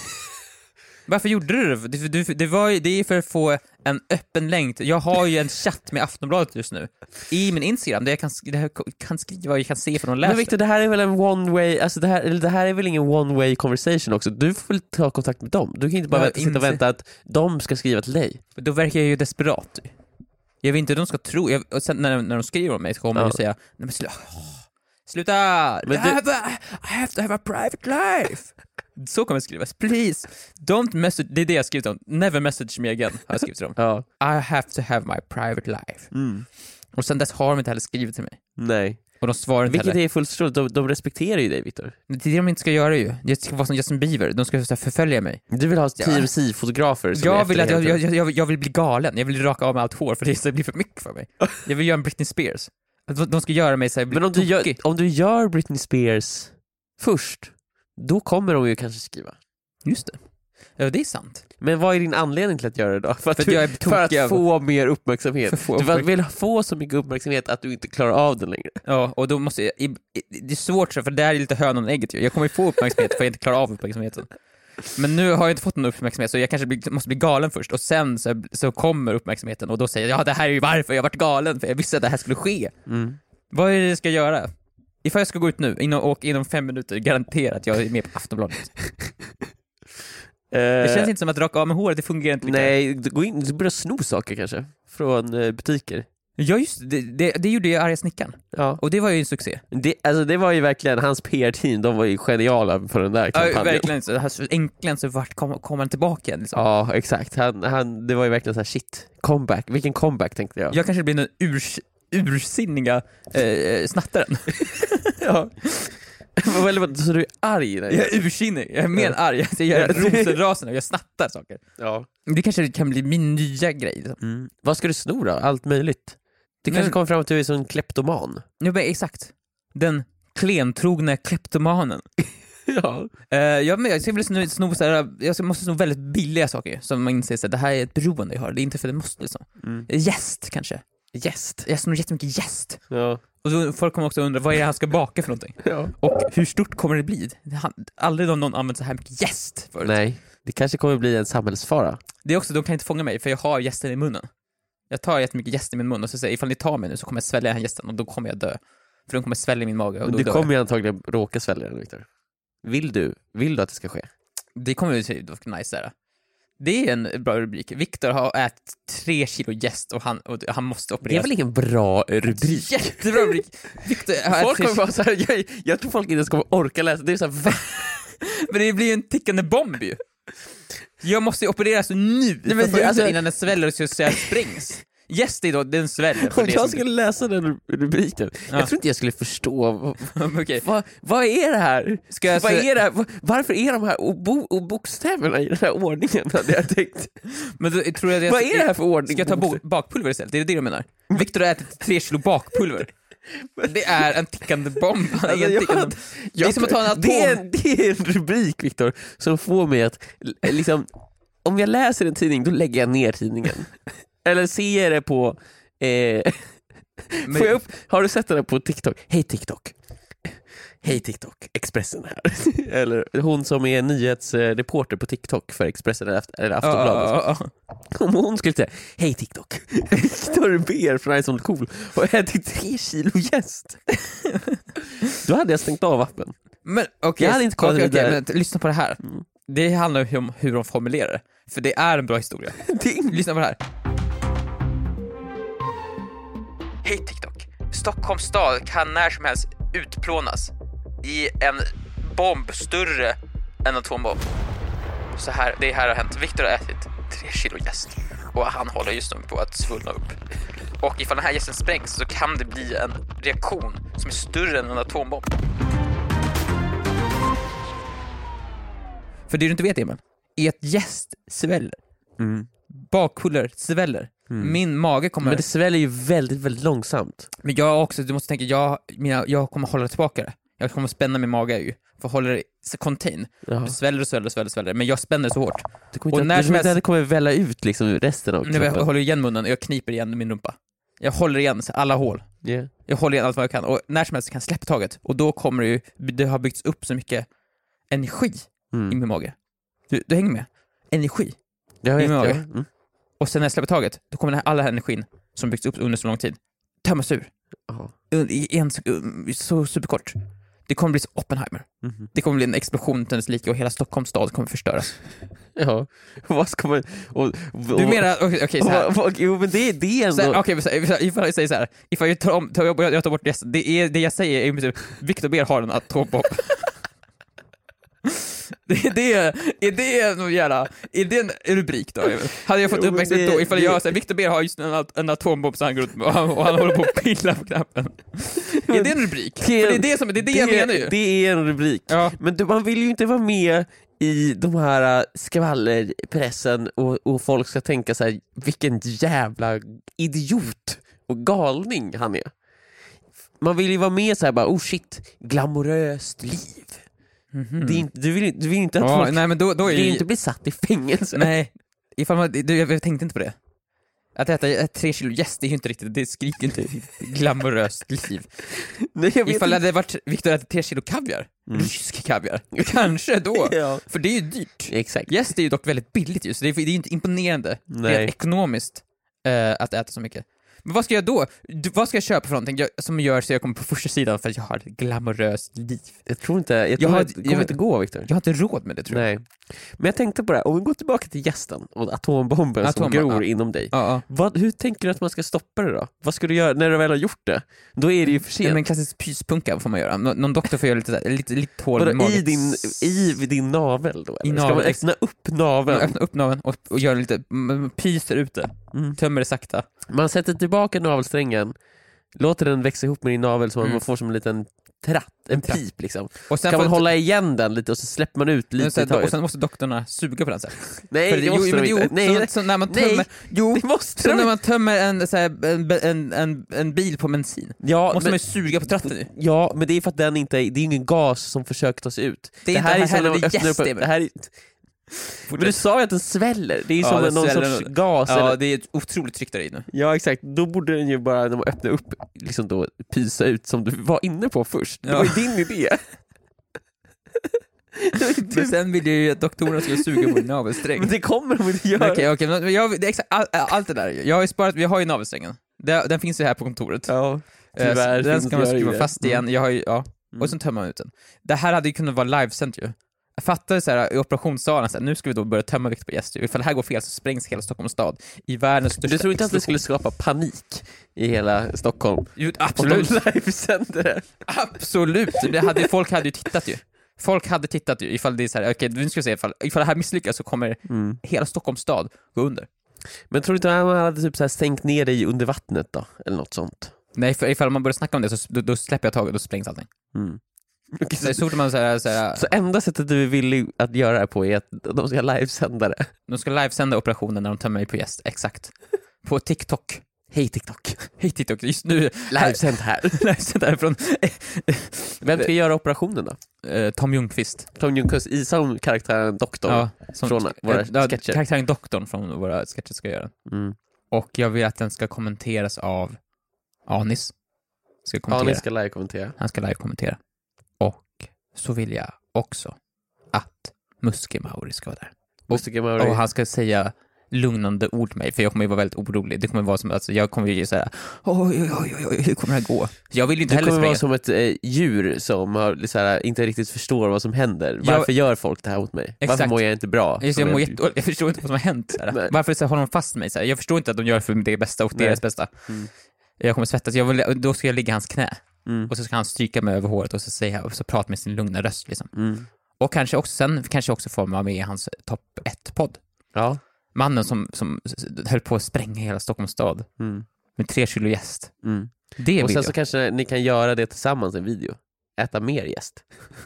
Speaker 2: Varför gjorde du det? Det, det, det, var, ju- det är för att få en öppen länk. Jag har ju en chatt med Aftonbladet just nu i min Instagram där jag kan, sk- där jag kan skriva vad jag kan se för någon läser.
Speaker 1: Men Victor, det här är väl en one way, alltså det här, eller det här är väl ingen one way conversation också. Du får väl ta kontakt med dem. Du kan inte bara
Speaker 2: Jag
Speaker 1: vänta, sitta och
Speaker 2: inser-
Speaker 1: vänta att de ska skriva till dig.
Speaker 2: Då verkar jag ju desperat. Jag vill inte att de ska tro, jag, och sen när, när de skriver om mig så kommer
Speaker 1: Ja.
Speaker 2: de ju säga nej men slu, sluta,
Speaker 1: Men
Speaker 2: I, have a, I have to have a private life. Så kommer det skrivas, please don't message, det är det jag skrivit om, never message me again har jag skrivit till dem.
Speaker 1: Ja.
Speaker 2: I have to have my private life.
Speaker 1: Mm.
Speaker 2: Och sen dess har de inte heller skrivit till mig.
Speaker 1: Nej.
Speaker 2: Och de svarar inte
Speaker 1: Vilket
Speaker 2: heller.
Speaker 1: är fullt förståeligt, de, de respekterar ju dig, Victor.
Speaker 2: Det är det de inte ska göra ju. Det ska vara som Justin Bieber, de ska så här förfölja mig.
Speaker 1: Du vill ha
Speaker 2: Ja.
Speaker 1: T M C-fotografer som är
Speaker 2: Jag
Speaker 1: efter
Speaker 2: vill,
Speaker 1: dig
Speaker 2: att jag,
Speaker 1: hela
Speaker 2: jag,
Speaker 1: tiden.
Speaker 2: jag, jag vill bli galen, jag vill raka av mig allt hår för det blir för mycket för mig. Jag vill göra en Britney Spears. Att De de ska göra mig så här,
Speaker 1: Men om du, gör,
Speaker 2: tokig.
Speaker 1: om du gör Britney Spears först, då kommer de ju kanske skriva.
Speaker 2: Just det. Ja, det är sant.
Speaker 1: Men vad är din anledning till att göra det då? För att,
Speaker 2: För att
Speaker 1: du,
Speaker 2: jag är
Speaker 1: för att
Speaker 2: tokig av-
Speaker 1: få mer uppmärksamhet.
Speaker 2: För att få
Speaker 1: Du
Speaker 2: uppmärk-
Speaker 1: vill få så mycket uppmärksamhet att du inte klarar av den längre.
Speaker 2: Ja, och då måste jag, i- i- det är svårt så, för det här är lite hönan och ägget ju. Jag kommer ju få uppmärksamhet för att jag inte klarar av uppmärksamheten. Men nu har jag inte fått någon uppmärksamhet så jag kanske blir, måste bli galen först och sen så, så kommer uppmärksamheten och då säger jag ja det här är ju varför jag varit galen för jag visste att det här skulle ske.
Speaker 1: Mm.
Speaker 2: Vad är det jag ska göra? Ifall jag ska gå ut nu inom, och inom fem minuter garanterat att jag är med på Aftonbladet. Det känns inte som att raka av med håret, det fungerar inte lika.
Speaker 1: Nej, du, gå in, du börjar sno saker kanske från eh, butiker.
Speaker 2: Ja just det, det, det gjorde jag Arga Snickaren.
Speaker 1: Ja.
Speaker 2: Och det var ju en succé.
Speaker 1: Det, alltså det var ju verkligen, hans P R-team, de var ju geniala för den där
Speaker 2: Ja,
Speaker 1: kampanjen.
Speaker 2: verkligen, så, så äntligen så vart kom, kom han tillbaka igen liksom.
Speaker 1: Ja, exakt. Han, han, det var ju verkligen så här shit, comeback. Vilken comeback tänkte jag.
Speaker 2: Jag kanske blir den urs, ursinniga eh, snattaren.
Speaker 1: Ja. Eller vad, så du är arg? Nej?
Speaker 2: Jag är ursinnig, jag är mer arg. Jag gör rosenrasen och jag snattar saker.
Speaker 1: Ja.
Speaker 2: Det kanske kan bli min nya grej liksom.
Speaker 1: Mm. Vad ska du sno då? Allt möjligt. Det kanske
Speaker 2: Men-
Speaker 1: kommer fram att du är som kleptoman.
Speaker 2: Nu, men exakt. Den klentrogna kleptomanen.
Speaker 1: Ja.
Speaker 2: Uh, jag, men jag ska väl sno, sno så här, jag ska- måste sno väldigt billiga saker som man inser att det här är ett beroende jag har. Det är inte för att det måste liksom.
Speaker 1: Mm.
Speaker 2: Jäst kanske.
Speaker 1: Jäst.
Speaker 2: Jag snor jättemycket jäst.
Speaker 1: Ja.
Speaker 2: Och då, folk kommer också undra, vad är det han ska baka för någonting?
Speaker 1: Ja.
Speaker 2: Och hur stort kommer det bli? Han, aldrig någon, någon använt så här mycket jäst förut.
Speaker 1: Nej, det kanske kommer bli en samhällsfara.
Speaker 2: Det är också, de kan inte fånga mig för jag har jästen i munnen. Jag tar jättemycket jäst i min mun och så säger ifall ni tar mig nu så kommer jag svälja den här jästen och då kommer jag dö. För de kommer svälja min mage och
Speaker 1: Men
Speaker 2: då
Speaker 1: du
Speaker 2: dör
Speaker 1: kommer
Speaker 2: jag.
Speaker 1: ju antagligen råka svälja den, Viktor. Vill du, vill du att det ska ske?
Speaker 2: Det kommer ju se nice där. Det är en bra rubrik. Viktor har ätit tre kilo jäst och han, och han måste
Speaker 1: Det
Speaker 2: opereras.
Speaker 1: är väl ingen bra rubrik?
Speaker 2: Jättebra rubrik. Viktor har
Speaker 1: Folk
Speaker 2: ätit
Speaker 1: kommer bara så här, jag, jag tror folk inte ska orka läsa. Det är så här, va?
Speaker 2: Men det blir ju en tickande bomb ju. Jag måste ju opereras nu. Nej,
Speaker 1: men
Speaker 2: men,
Speaker 1: alltså-
Speaker 2: innan den sväller och så säga sprängs. Jäst är då, den sväller. för
Speaker 1: Om
Speaker 2: det
Speaker 1: jag
Speaker 2: som-
Speaker 1: skulle läsa den rubriken,
Speaker 2: Ja.
Speaker 1: jag tror inte jag skulle förstå. Vad,
Speaker 2: Okej.
Speaker 1: vad, vad är det här?
Speaker 2: Ska jag
Speaker 1: Vad
Speaker 2: se-
Speaker 1: är det här? Vad- Varför är de här och bo, och bokstäverna i den här ordningen? Hade jag tänkt.
Speaker 2: Men då, tror jag att jag,
Speaker 1: Vad är det här för ordning?
Speaker 2: Ska jag ta bo- bakpulver istället? Det är det du menar? Viktor har ätit tre kilo bakpulver. Det är en tickande bomb. Han är
Speaker 1: Alltså,
Speaker 2: en
Speaker 1: jag-
Speaker 2: tickande... Det är som att ta en atom.
Speaker 1: det, är, det är en rubrik, Viktor, som får mig att liksom, om jag läser en tidning, då lägger jag ner tidningen. Eller ser det på eh,
Speaker 2: Men-
Speaker 1: får jag upp, har du sett den på TikTok? Hej TikTok. Hej TikTok, Expressen här. Eller hon som är nyhetsreporter på TikTok för Expressen eller, Aft- eller Aftonbladet.
Speaker 2: Ja, ja, ja.
Speaker 1: Om hon skulle säga, hej TikTok, Viktor ber från Ice on Cool och ätit tre kilo jäst. Då hade jag stängt av appen.
Speaker 2: Men okej,
Speaker 1: Jag hade inte kollat
Speaker 2: okej, okej,
Speaker 1: vidare.
Speaker 2: men lyssna på det här. Det handlar ju om hur de formulerar det. För det är en bra historia.
Speaker 1: Det är
Speaker 2: Lyssna på det här. Hej TikTok. Stockholms stad kan när som helst utplånas i en bomb större än en atombomb. Så här, det här har hänt. Viktor har ätit tre kilo jäst och han håller just nu på att svullna upp. Och ifall den här jästen sprängs så kan det bli en reaktion som är större än en atombomb. För det du inte vet, Emil, är att jäst sväller.
Speaker 1: Mm.
Speaker 2: Bakpulver sväller. Min mage kommer...
Speaker 1: Men det sväljer ju väldigt, väldigt långsamt.
Speaker 2: Men jag också, du måste tänka, jag, mina, jag kommer hålla tillbaka det. Jag kommer spänna min mage ju. För att hålla det så contain.
Speaker 1: Ja.
Speaker 2: Det sväller och sväller och sväller, och sväller. Men jag spänner så hårt.
Speaker 1: Det kommer
Speaker 2: Och
Speaker 1: inte,
Speaker 2: när
Speaker 1: det,
Speaker 2: som helst-
Speaker 1: det kommer välla ut liksom ur resten av
Speaker 2: Nu, jag
Speaker 1: kroppen.
Speaker 2: håller igen munnen och jag kniper igen min rumpa. Jag håller igen så alla hål.
Speaker 1: Yeah.
Speaker 2: Jag håller igen allt vad jag kan. Och när som helst kan jag släppa taget. Och då kommer det ju, det har byggts upp så mycket energi
Speaker 1: Mm.
Speaker 2: i min mage. Du, du hänger med? Energi.
Speaker 1: Jag vet,
Speaker 2: min mage.
Speaker 1: ja. Mm.
Speaker 2: Och sen när jag släpper taget, då kommer den här, all den här energin som byggts upp under så lång tid tömmas ur.
Speaker 1: Aha.
Speaker 2: I en sekund, så superkort. Det kommer bli så Oppenheimer.
Speaker 1: Mhm.
Speaker 2: Det kommer bli en explosion till dess lika och hela Stockholms stad kommer förstöras.
Speaker 1: Ja, vad ska man... Och, och,
Speaker 2: Du menar, okej, okay, så här.
Speaker 1: och, och, jo, men det, det är ändå...
Speaker 2: Så här, Okej, okay, ifall jag säger så här, ifall jag tar, om, tar, jag, jag tar bort det, det, är, det jag säger är typ, Viktor Ber har en atombomb. Det är det, är det någon jävla, är det en rubrik då? Hade jag fått
Speaker 1: Jo, men
Speaker 2: uppmärksamhet
Speaker 1: det-
Speaker 2: då ifall
Speaker 1: det-
Speaker 2: jag säger Viktor Ber har just en, en atombomb så han går ut med, och han, och han håller på att pilla på knappen. Är det en rubrik? För det är det som, det är det, jag menar ju.
Speaker 1: Det är en rubrik.
Speaker 2: Ja.
Speaker 1: Men du, man vill ju inte vara med i de här äh, skvallerpressen och, och folk ska tänka så här: vilken jävla idiot och galning han är. Man vill ju vara med så här bara, oh shit, glamoröst liv.
Speaker 2: Mhm.
Speaker 1: Det är inte, du, vill, du vill inte att
Speaker 2: Ja,
Speaker 1: folk
Speaker 2: nej men då, då är
Speaker 1: vill
Speaker 2: det
Speaker 1: inte bli satt i fängelse.
Speaker 2: nej, ifall man, du, jag tänkte inte på det. Att äta ett tre kilo jäst, det är ju inte riktigt, det skriker inte glamoröst liv.
Speaker 1: Nej, jag vet
Speaker 2: Ifall det
Speaker 1: inte.
Speaker 2: hade varit Viktor äter tre kilo kaviar, rysk kaviar, kanske då.
Speaker 1: Ja.
Speaker 2: För det är ju dyrt.
Speaker 1: Exakt.
Speaker 2: Jäst är ju dock väldigt billigt just, det är, det är ju inte imponerande.
Speaker 1: Nej.
Speaker 2: Det är ekonomiskt eh, att äta så mycket. Men vad ska jag då? Du, vad ska jag köpa för någonting jag, som gör så jag kommer på första sidan för att jag har ett glamoröst liv?
Speaker 1: Jag tror inte, jag tror
Speaker 2: Jag har-
Speaker 1: att det kommer
Speaker 2: jag-
Speaker 1: inte gå, Viktor.
Speaker 2: Jag har inte råd med det, tror jag.
Speaker 1: Nej. Men jag tänkte på det här, om vi går tillbaka till gästen och atombomben som
Speaker 2: Atombom-
Speaker 1: gror
Speaker 2: ja.
Speaker 1: inom dig.
Speaker 2: Ja, ja.
Speaker 1: Vad, hur tänker du att man ska stoppa det då? Vad ska du göra när du väl har gjort det? Då är det ju för sent.
Speaker 2: Ja, men klassisk pyspunka får man göra. Nå- någon doktor får göra lite, så här, lite, lite hål i
Speaker 1: Vadå,
Speaker 2: magen.
Speaker 1: i, din, I din navel då?
Speaker 2: I
Speaker 1: Eller? Ska man
Speaker 2: naveln.
Speaker 1: öppna upp
Speaker 2: Man
Speaker 1: naveln?
Speaker 2: öppnar upp naveln och, och gör lite, m- pyser ut det.
Speaker 1: Mm.
Speaker 2: Tömmer det sakta.
Speaker 1: Man sätter tillbaka navelsträngen, låter den växa ihop med din navel så
Speaker 2: Mm.
Speaker 1: man får som en liten tratt, en,
Speaker 2: En tratt.
Speaker 1: pip liksom.
Speaker 2: Och sen
Speaker 1: Kan man
Speaker 2: får-
Speaker 1: hålla igen den lite och så släpper man ut lite
Speaker 2: sen,
Speaker 1: i taget?
Speaker 2: och sen måste doktorerna suga på den så här.
Speaker 1: Nej,
Speaker 2: För
Speaker 1: det
Speaker 2: jo,
Speaker 1: måste
Speaker 2: men
Speaker 1: de
Speaker 2: jo,
Speaker 1: inte. Nej,
Speaker 2: så,
Speaker 1: det-
Speaker 2: så när man
Speaker 1: nej,
Speaker 2: tömmer, jo,
Speaker 1: det måste
Speaker 2: så
Speaker 1: de
Speaker 2: när
Speaker 1: inte.
Speaker 2: man tömmer en, så här, en, en, en, en bil på bensin,
Speaker 1: Ja,
Speaker 2: måste
Speaker 1: men,
Speaker 2: man ju suga på tratten ju.
Speaker 1: ja, men det är för att den inte är, det är ingen gas som försöker ta sig ut.
Speaker 2: Det är inte här
Speaker 1: som
Speaker 2: heller,
Speaker 1: när man
Speaker 2: det är
Speaker 1: öppnar
Speaker 2: jäst,
Speaker 1: upp-
Speaker 2: Emil.
Speaker 1: det här är, Men du sa ju att den sväller, det är ju
Speaker 2: Ja,
Speaker 1: som
Speaker 2: den
Speaker 1: någon
Speaker 2: sväller
Speaker 1: sorts
Speaker 2: nog.
Speaker 1: gas
Speaker 2: Ja,
Speaker 1: eller...
Speaker 2: det är ett otroligt tryck där inne.
Speaker 1: Ja exakt, då borde den ju bara när man öppnar upp liksom då pysa ut som du var inne på först. Det
Speaker 2: Ja.
Speaker 1: var ju din idé.
Speaker 2: Men sen vill jag ju att doktorerna ska suga på min navelsträng.
Speaker 1: Men det kommer de inte göra.
Speaker 2: Okej, okej, men jag, det är exakt, all, allt det där. Jag har ju sparat, vi har ju navelsträngen. Det, den finns ju här på kontoret.
Speaker 1: Ja,
Speaker 2: Eh,
Speaker 1: tyvärr
Speaker 2: så den
Speaker 1: finns
Speaker 2: ska man
Speaker 1: det
Speaker 2: skruva
Speaker 1: det.
Speaker 2: fast igen.
Speaker 1: Mm.
Speaker 2: Jag har ju, ja.
Speaker 1: Mm.
Speaker 2: Och sen tömmer man ut den. Det här hade ju kunnat vara livesänt ju. Jag fattar så här, i operationssalen, så här, nu ska vi då börja tömma Viktor på gäster. Ifall det här går fel så sprängs hela Stockholms stad i världens största
Speaker 1: Du tror inte att det
Speaker 2: explosion.
Speaker 1: skulle skapa panik i hela Stockholm?
Speaker 2: Jo,
Speaker 1: Absolut.
Speaker 2: absolut.
Speaker 1: Om de livesänder det.
Speaker 2: Absolut. Det hade, folk hade ju tittat ju. Folk hade tittat ju ifall det är så här, okej, nu ska vi se ifall, ifall det här misslyckas så kommer
Speaker 1: Mm.
Speaker 2: hela Stockholms stad gå under.
Speaker 1: Men tror du inte att man hade typ så här sänkt ner dig under vattnet då? Eller något sånt?
Speaker 2: Nej, för ifall man börjar snacka om det så då, då släpper jag taget och då sprängs allting.
Speaker 1: Mm.
Speaker 2: Så, så fort man så här, så här,
Speaker 1: Så enda sättet du är villig att göra det här på är att de ska livesända det?
Speaker 2: de ska livesända operationen när de tömmer mig på gäst, exakt. På TikTok.
Speaker 1: Hej TikTok.
Speaker 2: Hej TikTok, just nu
Speaker 1: Livesänd här.
Speaker 2: livesänd härifrån
Speaker 1: Vem ska göra operationen då?
Speaker 2: eh, Tom Ljungqvist.
Speaker 1: Tom Ljungqvist i som karaktären doktor
Speaker 2: Ja, som,
Speaker 1: från våra
Speaker 2: eh, ja,
Speaker 1: sketcher.
Speaker 2: karaktären doktorn från våra sketcher ska göra.
Speaker 1: Mm.
Speaker 2: Och jag vill att den ska kommenteras av Anis. Ska kommentera.
Speaker 1: Anis ska live-kommentera.
Speaker 2: Han ska live-kommentera. Och så vill jag också att Muske Mauri ska vara där.
Speaker 1: Muske Mauri.
Speaker 2: Och han ska säga lugnande ord till mig, för jag kommer ju vara väldigt orolig. Det kommer vara som, alltså, jag kommer ju säga oj, oj, oj, oj, hur kommer det här gå? Jag vill ju inte
Speaker 1: Det
Speaker 2: heller
Speaker 1: kommer
Speaker 2: spränga.
Speaker 1: vara som ett eh, djur som har, så här, inte riktigt förstår vad som händer. Varför gör folk det här mot mig?
Speaker 2: Exakt.
Speaker 1: Varför mår jag inte bra?
Speaker 2: Just,
Speaker 1: Som
Speaker 2: jag, mår
Speaker 1: jag-
Speaker 2: jätte, jag förstår inte vad som har hänt. Så
Speaker 1: Nej.
Speaker 2: här. Varför så här, håller de fast mig? Så här? Jag förstår inte att de gör det för det bästa och
Speaker 1: Nej.
Speaker 2: deras bästa.
Speaker 1: Mm.
Speaker 2: Jag kommer svettas. Jag vill, då ska jag ligga i hans knä.
Speaker 1: Mm.
Speaker 2: Och så ska han stryka mig över håret och så, säga, och så prata med sin lugna röst. Liksom.
Speaker 1: Mm.
Speaker 2: Och kanske också, sen kanske också få vara med i hans topp ett-podd.
Speaker 1: Ja.
Speaker 2: Mannen som, som höll på att spränga hela Stockholms stad
Speaker 1: Mm.
Speaker 2: med tre kilo gäst.
Speaker 1: Mm.
Speaker 2: Det
Speaker 1: Och
Speaker 2: vill
Speaker 1: sen
Speaker 2: jag.
Speaker 1: så kanske ni kan göra det tillsammans i en video. Äta mer gäst.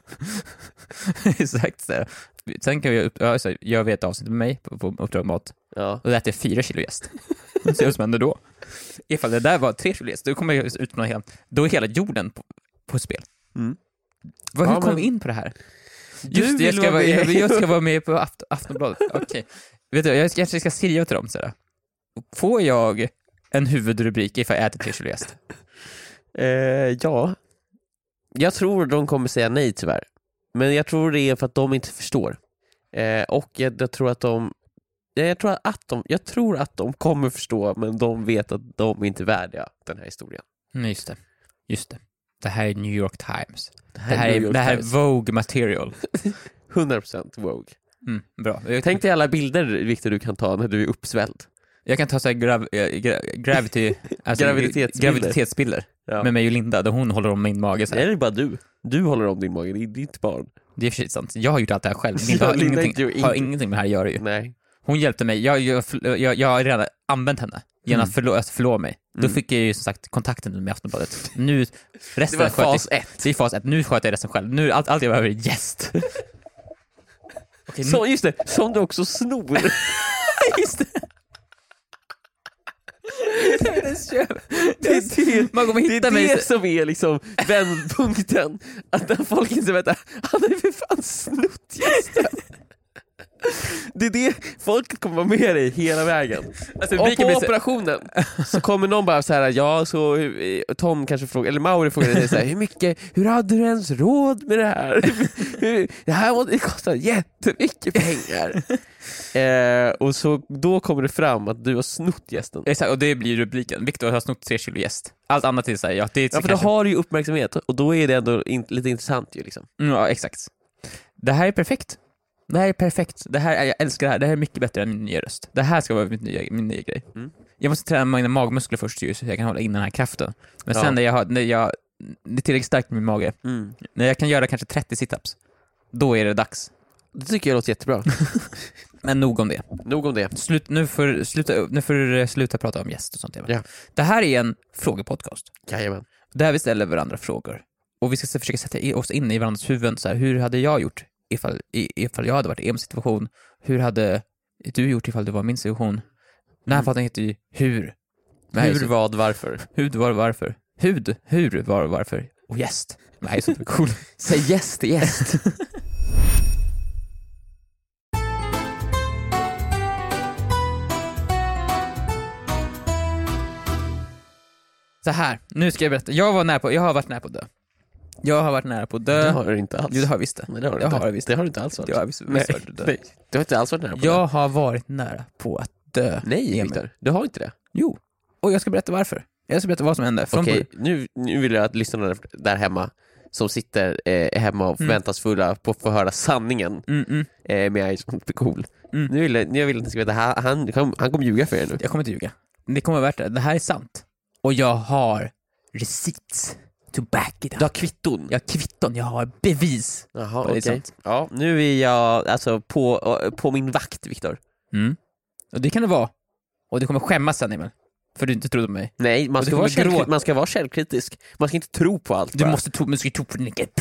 Speaker 2: Exakt så här. Sen kan vi upp, ja, så gör vi ett avsnitt med mig på, på Uppdrag Mat
Speaker 1: Ja.
Speaker 2: och då äter jag fyra kilo gäst. Se vad som händer då. Ifall det där var tre kilo gäst, då kommer jag ut med hela, då är hela jorden på, på spel.
Speaker 1: Mm.
Speaker 2: Vad, hur
Speaker 1: Ja,
Speaker 2: kom
Speaker 1: men-
Speaker 2: vi in på det här?
Speaker 1: Du
Speaker 2: Just det, jag
Speaker 1: vill
Speaker 2: ska,
Speaker 1: vara
Speaker 2: vara, jag,
Speaker 1: med.
Speaker 2: jag ska vara med på Aft, Aftonbladet. Okej. Vet du, jag kanske ska skriva till dem sådär. Får jag en huvudrubrik ifall jag äter tre kilo gäst?
Speaker 1: Eh, ja. Jag tror de kommer säga nej tyvärr. Men jag tror det är för att de inte förstår. Eh, och jag, jag tror att de jag tror att de jag tror att de kommer förstå, men de vet att de inte är värdiga den här historien.
Speaker 2: Nej, just det. Just det. Det här är New York Times. Det
Speaker 1: här
Speaker 2: här
Speaker 1: är
Speaker 2: är,
Speaker 1: New York
Speaker 2: det här är
Speaker 1: Times.
Speaker 2: Vogue material.
Speaker 1: hundra procent Vogue.
Speaker 2: Mm, bra. Jag,
Speaker 1: Tänk dig alla bilder, Victor, du kan ta när du är uppsvälld.
Speaker 2: jag kan ta så här grav, eh, gra, gravity, alltså,
Speaker 1: Graviditetsbilder.
Speaker 2: graviditetsbilder
Speaker 1: Ja.
Speaker 2: med mig och Linda, där hon håller om min mage. Så
Speaker 1: Nej,
Speaker 2: här.
Speaker 1: det är bara du. Du håller om din mage, det är ditt barn.
Speaker 2: Det är för sig sant. Jag har gjort allt det här själv. Linda
Speaker 1: Ja,
Speaker 2: har,
Speaker 1: Linda
Speaker 2: ingenting,
Speaker 1: gör
Speaker 2: har
Speaker 1: ingenting.
Speaker 2: ingenting med det här att göra ju.
Speaker 1: Nej.
Speaker 2: Hon hjälpte mig. Jag, jag, jag, jag har redan använt henne genom
Speaker 1: Mm.
Speaker 2: att förlå, att förlova mig. Då
Speaker 1: Mm.
Speaker 2: fick jag ju som sagt kontakten med Aftonbladet. Nu, resten
Speaker 1: Det var
Speaker 2: sköter-
Speaker 1: fas ett.
Speaker 2: Det är fas ett. Nu sköter jag resten själv. Nu, allt, allt jag behöver är gäst. Okej,
Speaker 1: Så, just det, som du också snor.
Speaker 2: just det.
Speaker 1: Det är det,
Speaker 2: Man kommer
Speaker 1: det,
Speaker 2: hitta
Speaker 1: är
Speaker 2: mig.
Speaker 1: det som är liksom vändpunkten. Att när folk inte vet att han är för fan snott gästen. Det är det, folket kommer vara med dig hela vägen.
Speaker 2: Alltså,
Speaker 1: Och
Speaker 2: rubriken
Speaker 1: på
Speaker 2: blir så-
Speaker 1: operationen så kommer någon bara så här, ja så eh, Tom kanske frågar, eller Mauri frågar dig så här, hur mycket, hur hade du ens råd med det här? Hur- det här måste- det kostar jättemycket pengar. eh, och så då kommer det fram att du har snott gästen.
Speaker 2: Exakt, och det blir rubriken. Viktor har snott tre kilo gäst. Allt annat är så här, ja, det är
Speaker 1: Ja, för då
Speaker 2: kanske...
Speaker 1: har du ju uppmärksamhet och då är det ändå in, lite intressant ju liksom.
Speaker 2: Mm, ja, exakt. Det här är perfekt. Det här är perfekt. Det här är, jag älskar det här. Det här är mycket bättre än min nya röst. Det här ska vara min nya, min nya grej.
Speaker 1: Mm.
Speaker 2: Jag måste träna mina magmuskler först ju, så jag kan hålla in den här kraften. Men
Speaker 1: Ja.
Speaker 2: sen när jag har, när jag, det är tillräckligt starkt med min mage.
Speaker 1: Mm.
Speaker 2: När jag kan göra kanske trettio situps, då är det dags.
Speaker 1: Det tycker jag låter jättebra.
Speaker 2: Men nog om det.
Speaker 1: Nog om det.
Speaker 2: Slut, nu får sluta, nu får du sluta prata om gäst och sånt.
Speaker 1: Ja.
Speaker 2: Det här är en frågepodcast.
Speaker 1: Jajamän.
Speaker 2: Där vi ställer varandra frågor. och vi ska försöka sätta oss in i varandras huvuden så här, hur hade jag gjort ifall, ifall jag hade varit i en situation, hur hade du gjort ifall du var i min situation. Den här podden heter ju hur.
Speaker 1: Hur, så... vad, varför?
Speaker 2: Hur, var, varför? Hud, hur, var, varför? Och gäst. Det här är så cool.
Speaker 1: Säg gäst, gäst.
Speaker 2: Så här, nu ska jag berätta. Jag var nära på, jag har varit nära på att dö. Jag har varit nära på att dö.
Speaker 1: Det har du inte alls.
Speaker 2: Jo, det har jag visst det.
Speaker 1: Nej, det har du
Speaker 2: jag
Speaker 1: inte.
Speaker 2: har visst.
Speaker 1: Det har du inte alls varit.
Speaker 2: Jag har visst,
Speaker 1: nej,
Speaker 2: visst varit dö.
Speaker 1: Nej, du har inte alls varit nära på
Speaker 2: jag
Speaker 1: det.
Speaker 2: Jag har varit nära på att dö.
Speaker 1: Nej, Victor. Du har inte det.
Speaker 2: Jo. Och jag ska berätta varför. Jag ska berätta vad som hände.
Speaker 1: Okej, okay, nu, nu vill jag att lyssnarna där hemma som sitter eh, hemma och förväntansfulla på att få höra sanningen
Speaker 2: mm, mm.
Speaker 1: Eh, med jag är cool.
Speaker 2: Mm.
Speaker 1: Nu vill jag, nu vill jag att ni ska veta, han, han, han, han kommer ljuga för er nu.
Speaker 2: Jag kommer inte ljuga. Det kommer vara värt det. Det här är sant. Och jag har receipts to back it up.
Speaker 1: Du har kvitton?
Speaker 2: Jag har kvitton, jag har bevis.
Speaker 1: Jaha, okej. Okay. Ja, nu är jag alltså på, på min vakt, Victor.
Speaker 2: Mm. Och det kan det vara. Och du kommer skämmas sen, Emil. För du inte trodde på mig.
Speaker 1: Nej, man ska, vara självkritisk, man ska vara självkritisk. Man ska inte tro på allt.
Speaker 2: Du bara. måste tro, man ska tro på din egen.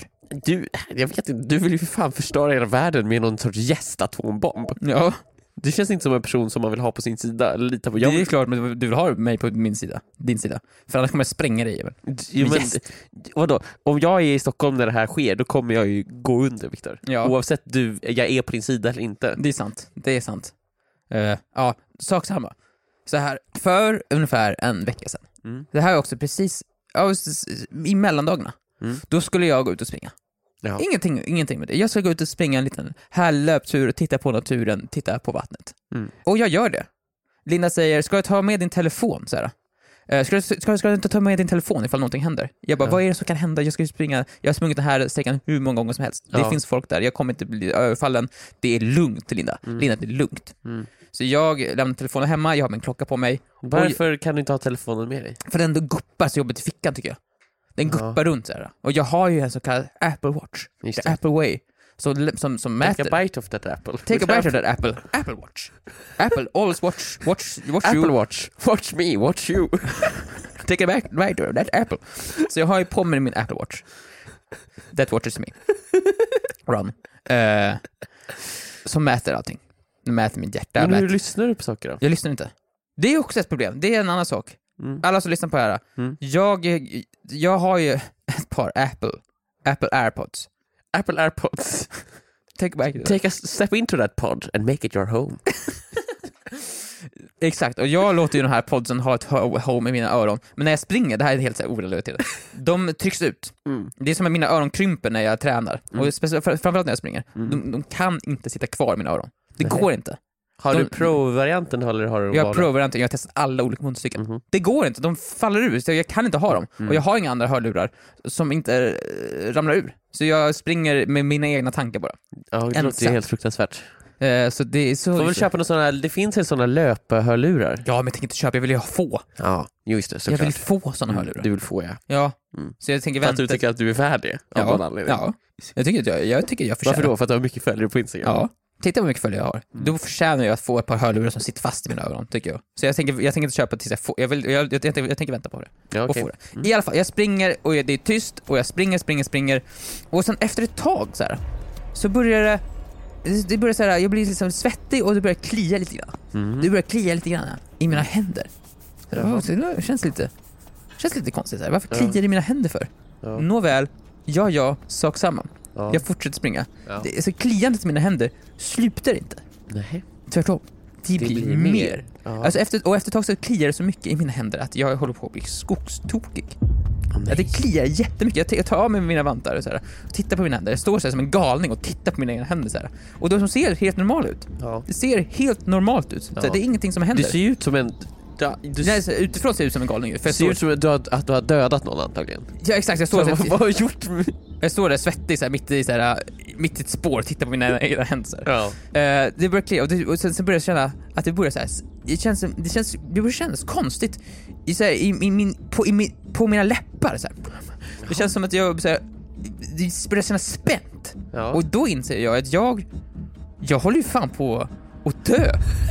Speaker 1: Du, jag vet inte, du vill ju för fan förstöra hela världen med någon sorts gästatombomb.
Speaker 2: Ja.
Speaker 1: Det känns inte som en person som man vill ha på sin sida eller lita på.
Speaker 2: Jag... Det är klart, men du vill ha mig på min sida, din sida. För annars kommer jag spränga dig.
Speaker 1: Jo, men, vadå? Om jag är i Stockholm när det här sker, då kommer jag ju gå under, Victor. Ja. Oavsett du, jag är på din sida eller inte.
Speaker 2: Det är sant, det är sant. Uh, ja, sak samma. Så här, för ungefär en vecka sedan. Mm. Det här är också precis ja, i mellandagarna. Mm. Då skulle jag gå ut och springa. Ja. Ingenting, ingenting med det. Jag ska gå ut och springa en liten härlig löptur och titta på naturen, titta på vattnet. Mm. Och jag gör det. Linda säger, ska jag ta med din telefon? Så här. Uh, ska, du, ska, ska du inte ta med din telefon ifall någonting händer? Jag bara, ja. Vad är det som kan hända? Jag ska springa, jag har sprungit den här sträckan hur många gånger som helst. Ja. Det finns folk där, jag kommer inte bli överfallen. Det är lugnt, Linda. Mm. Linda, det är lugnt. Mm. Så jag lämnar telefonen hemma, jag har min klocka på mig.
Speaker 1: Varför jag, kan du inte ha telefonen med dig?
Speaker 2: För den guppar så jobbigt i fickan, tycker jag. Den ja. guppar runt så här. Och jag har ju en så kallad Apple Watch. The Apple Way. Så, som, som mäter.
Speaker 1: Take a bite of that Apple.
Speaker 2: Take a bite of that Apple. Apple Watch. Apple always watch, watch, watch
Speaker 1: Apple
Speaker 2: you.
Speaker 1: Watch. Watch me, watch you.
Speaker 2: Take a bite of that Apple. Så jag har ju på mig min Apple Watch. That watches me. Run. Uh, som mäter allting. Den mäter mitt hjärta.
Speaker 1: Men hur
Speaker 2: mäter...
Speaker 1: lyssnar du på saker då?
Speaker 2: Jag lyssnar inte. Det är också ett problem. Det är en annan sak. Mm. Alla som lyssnar på det här. Mm. Jag, jag har ju ett par Apple. Apple AirPods.
Speaker 1: Apple AirPods.
Speaker 2: Take, back
Speaker 1: Take a step into that pod and make it your home.
Speaker 2: Exakt. Och jag låter ju den här podden ha ett home i mina öron. Men när jag springer, det här är helt så orelaterat. De trycks ut. Mm. Det är som att mina öron krymper när jag tränar. Mm. Och framförallt när jag springer. Mm. De, de kan inte sitta kvar i mina öron. Det Nej. går inte.
Speaker 1: Har
Speaker 2: de,
Speaker 1: du Pro-varianten eller har du
Speaker 2: Jag har Pro-varianten, jag har testat alla olika munstycken. Mm-hmm. Det går inte, de faller ur, så jag kan inte ha dem. Mm. Och jag har inga andra hörlurar som inte äh, ramlar ur. Så jag springer med mina egna tankar bara.
Speaker 1: Ja, det låter helt fruktansvärt.
Speaker 2: Uh, så det är så...
Speaker 1: Får väl köpa några sådana, det finns ju sådana löphörlurar.
Speaker 2: Ja, men jag tänker inte köpa, jag vill ju ha få.
Speaker 1: Ja, just det, såklart.
Speaker 2: Jag vill få sådana hörlurar.
Speaker 1: Mm, du vill få, ja.
Speaker 2: Ja,
Speaker 1: mm.
Speaker 2: så jag tänker
Speaker 1: vänta.
Speaker 2: vänta.
Speaker 1: För att du tycker att du är färdig?
Speaker 2: Ja, ja. Jag tycker att jag, jag, tycker jag förtjänar.
Speaker 1: Varför då? För att du har mycket följare på Instagram?
Speaker 2: Ja. Titta hur mycket följare jag har. Mm. Då förtjänar jag att få ett par hörlurar som sitter fast i mina öron, tycker jag. Så jag tänker, jag tänker inte köpa tills jag får. Jag, vill, jag, jag, jag, jag, jag tänker vänta på det.
Speaker 1: Ja, okay.
Speaker 2: Och få det. Mm. I alla fall, jag springer och det är tyst. Och jag springer, springer, springer. Och sen efter ett tag så här, så börjar det... Det börjar så här, jag blir liksom svettig och det börjar klia lite grann. Mm. Det börjar klia lite grann i mina händer. Så det, så det känns lite... känns lite konstigt så här. Varför kliar det i mina händer för? Ja. Nåväl, ja, ja, sak samman. Ja. Jag fortsätter springa. Ja. Det, alltså, kliandet i mina händer slutar inte.
Speaker 1: Nej.
Speaker 2: Tvärtom. Det, det blir, blir mer. mer. Ja. Alltså efter, och efter ett tag så kliar det så mycket i mina händer att jag håller på att bli skogstokig. Oh, att det kliar jättemycket. Jag, jag tar av mig mina vantar och, så här, och tittar på mina händer. Jag står så här som en galning och tittar på mina egna händer. Så här. Och de som ser helt normalt ut. Ja. Det ser helt normalt ut. Ja. Så det är ingenting som händer.
Speaker 1: Du ser ut som en... Ja, du...
Speaker 2: Nej, utifrån ser ut som en galning.
Speaker 1: För det ser ut som att du, har, att du har dödat någon antagligen.
Speaker 2: Ja, exakt. Jag står, så,
Speaker 1: så, vad har du gjort?
Speaker 2: Jag står där svettig så här, mitt, i, så här, mitt i ett spår och tittar på mina egna händer. Så här.
Speaker 1: Ja.
Speaker 2: Uh, det börjar klia och, det, och sen, sen börjar jag känna att det börjar så här, det känns, det känns, det börjar kännas konstigt i, så här, i, i, min, på, i min, på mina läppar. Så här. Det känns som att jag så här, det börjar kännas spänt. Ja. Och då inser jag att jag jag håller ju fan på att dö.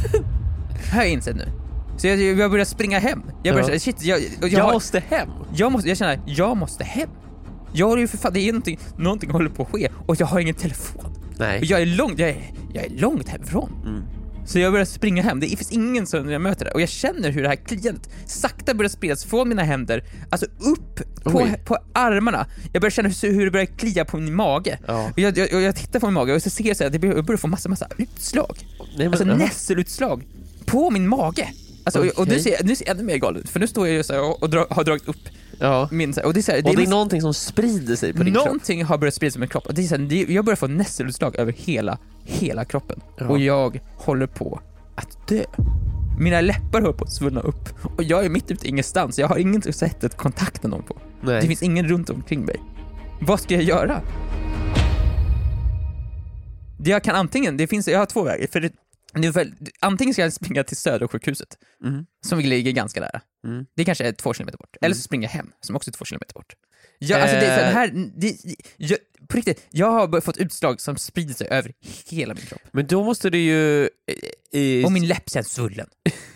Speaker 2: Här har jag insett nu. Så jag, jag börjar springa hem. Jag börjar,
Speaker 1: ja.
Speaker 2: shit, jag, jag, jag,
Speaker 1: jag
Speaker 2: har,
Speaker 1: måste hem.
Speaker 2: Jag måste, jag känner, jag måste hem. Jag har ju för fan, det är någonting, någonting håller på att ske och jag har ingen telefon.
Speaker 1: Nej.
Speaker 2: Och jag är långt, jag är, jag är långt hemifrån.
Speaker 1: Mm.
Speaker 2: Så jag börjar springa hem. Det finns ingen som jag möter där. Och jag känner hur det här kliandet sakta börjar spridas från mina händer, alltså upp på, på armarna. Jag börjar känna hur, hur det börjar klia på min mage.
Speaker 1: Ja.
Speaker 2: Och jag, jag, jag tittar på min mage och så ser jag så här, att jag börjar få massa, massa utslag. Nej, men, alltså nässelutslag på min mage. Alltså, okay. och, och nu ser jag, nu ser jag ännu mer galen ut. För nu står jag så här och, och dra, har dragit upp
Speaker 1: ja.
Speaker 2: min... Och det är, så här, det
Speaker 1: och det är
Speaker 2: massa,
Speaker 1: någonting som sprider sig på din kropp.
Speaker 2: Någonting har börjat sprida sig på min kropp. Och det är så här, det, jag börjar få nässelutslag över hela, hela kroppen.
Speaker 1: Ja.
Speaker 2: Och jag håller på att dö. Mina läppar håller på att svullna upp. Och jag är mitt ute i ingenstans. Jag har inget sätt att kontakta någon på.
Speaker 1: Nej.
Speaker 2: Det finns ingen runt omkring mig. Vad ska jag göra? Det jag kan antingen... Det finns, jag har två vägar. För det, För, antingen ska jag springa till Södersjukhuset mm. som ligger ganska nära. Mm. Det kanske är två kilometer bort. Mm. Eller så springer jag hem som också är två kilometer bort. Jag, äh... alltså det, så här, det, jag, på riktigt, jag har fått utslag som sprider sig över hela min kropp.
Speaker 1: Men då måste du ju...
Speaker 2: Eh, Och min läpp känns svullen.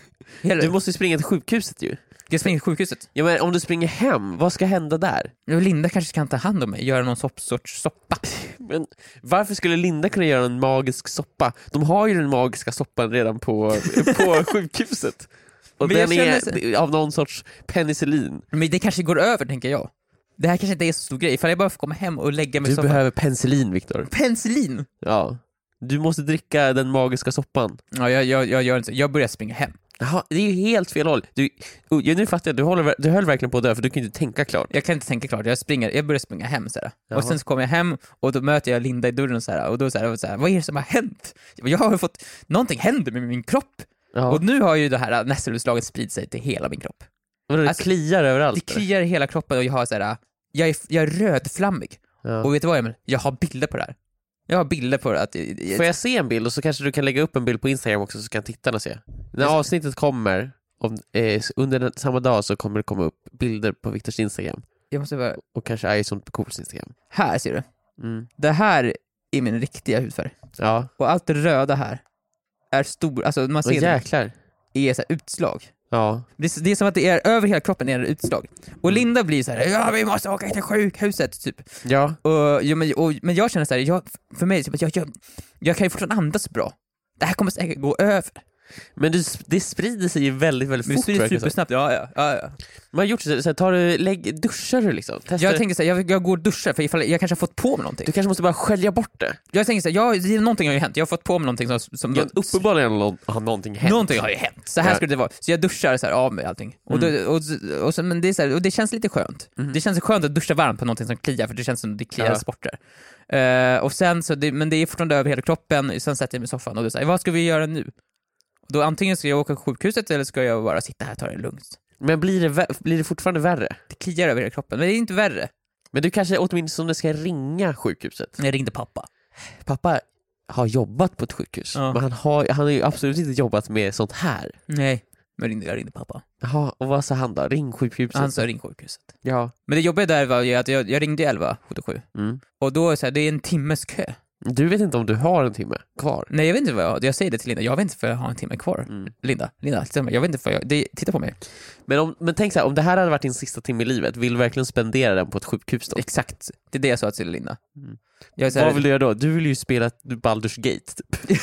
Speaker 1: Du måste springa till sjukhuset ju.
Speaker 2: Jag springer till sjukhuset.
Speaker 1: Ja, men om du springer hem, vad ska hända där?
Speaker 2: Linda kanske kan ta hand om mig, göra någon sop- sorts soppa.
Speaker 1: Men varför skulle Linda kunna göra en magisk soppa? De har ju den magiska soppan redan på, på sjukhuset. Och men den är sig... av någon sorts penicillin.
Speaker 2: Men det kanske går över, tänker jag. Det här kanske inte är så stor grej. Ifall jag bara får komma hem och lägga mig i
Speaker 1: Du
Speaker 2: soffan.
Speaker 1: behöver penicillin, Viktor.
Speaker 2: Penicillin?
Speaker 1: Ja. Du måste dricka den magiska soppan.
Speaker 2: Ja, jag, jag, jag gör inte. Jag börjar springa hem.
Speaker 1: Jaha, det är ju helt fel håll. Du, oh, nu fattar jag, du, håller, du höll verkligen på att dö för du kan inte tänka klart.
Speaker 2: Jag kan inte tänka klart, jag, springer, jag börjar springa hem så här. Och sen så kommer jag hem och då möter jag Linda i dörren så här, och då så här, och så här, vad är det som har hänt? Jag har fått, någonting händer med min kropp. Ja. Och nu har ju det här nässelutslaget spridit sig till hela min kropp.
Speaker 1: Och det alltså, kliar överallt?
Speaker 2: Det kliar i hela kroppen och jag har så här, jag är, jag är rödflammig. Ja. Och vet du vad, Emil? Jag har bilder på det här. Jag har bilder på det. Att,
Speaker 1: Får jag se en bild och så kanske du kan lägga upp en bild på Instagram också så kan tittarna se. När avsnittet kommer om, eh, under den, samma dag så kommer det komma upp bilder på Viktors Instagram.
Speaker 2: Jag måste bara...
Speaker 1: Och kanske Ison på Cools Instagram.
Speaker 2: Här ser du. Mm. Det här är min riktiga hudfärg.
Speaker 1: Ja.
Speaker 2: Och allt det röda här är stor, alltså man ser
Speaker 1: och jäklar.
Speaker 2: Det är så här utslag.
Speaker 1: Ja.
Speaker 2: Det är, det är som att det är över hela kroppen är det utslag. Och Linda blir så här: ja, vi måste åka till sjukhuset typ.
Speaker 1: Ja.
Speaker 2: Och, ja, men, och, men jag känner så här, jag, för mig så jag, jag, jag kan ju fortfarande andas bra. Det här kommer säkert gå över.
Speaker 1: Men det, det sprider sig ju väldigt, väldigt fort.
Speaker 2: Det sprider supersnabbt, ja, ja, ja, ja.
Speaker 1: Man har gjort så, så här, tar du, lägg, duschar du liksom? Testar.
Speaker 2: Jag tänker så här, jag, jag går och duschar för ifall jag kanske har fått på mig någonting.
Speaker 1: Du kanske måste bara skölja bort det.
Speaker 2: Jag tänker så här, jag, det, någonting har ju hänt. Jag har fått på mig någonting som... som
Speaker 1: ja, uppenbarligen har någonting hänt.
Speaker 2: Någonting har ju hänt. Så här ja. Skulle det vara. Så jag duschar så här av med allting. Och, mm. då, och, och, så, men det är så här, och det känns lite skönt. Mm. Det känns skönt att duscha varmt på någonting som kliar, för det känns som det kliar ja. Sporter. Uh, och sen så, det, men det är fortfarande över hela kroppen. Sen sätter jag mig i soffan och du säger, vad ska vi göra nu? Då antingen ska jag åka till sjukhuset eller ska jag bara sitta här och ta det lugnt.
Speaker 1: Men blir det, blir det fortfarande värre?
Speaker 2: Det kliar över hela kroppen, men det är inte värre.
Speaker 1: Men du kanske åtminstone ska ringa sjukhuset?
Speaker 2: Jag ringde pappa.
Speaker 1: Pappa har jobbat på ett sjukhus, ja. Men han har, han har ju absolut inte jobbat med sånt här.
Speaker 2: Nej, men ringde, jag ringde pappa.
Speaker 1: Jaha, och vad sa han då? Ring sjukhuset?
Speaker 2: Han sa ring sjukhuset.
Speaker 1: Ja.
Speaker 2: Men det jobbiga där var ju att jag, jag ringde elva sjuttiosju. Mm. Och då så här, det är en timmes kö.
Speaker 1: Du vet inte om du har en timme kvar?
Speaker 2: Nej, jag vet inte vad jag har. Jag säger det till Linda. Jag vet inte för jag har en timme kvar. Mm. Linda, Linda, jag vet inte för jag... Det, titta på mig.
Speaker 1: Men, om, men tänk så här, om det här hade varit din sista timme i livet, vill du verkligen spendera den på ett sjukhus då?
Speaker 2: Exakt. Det är det jag sa till Linda. Mm.
Speaker 1: Jag här, vad vill du göra då? Du vill ju spela Baldur's Gate typ.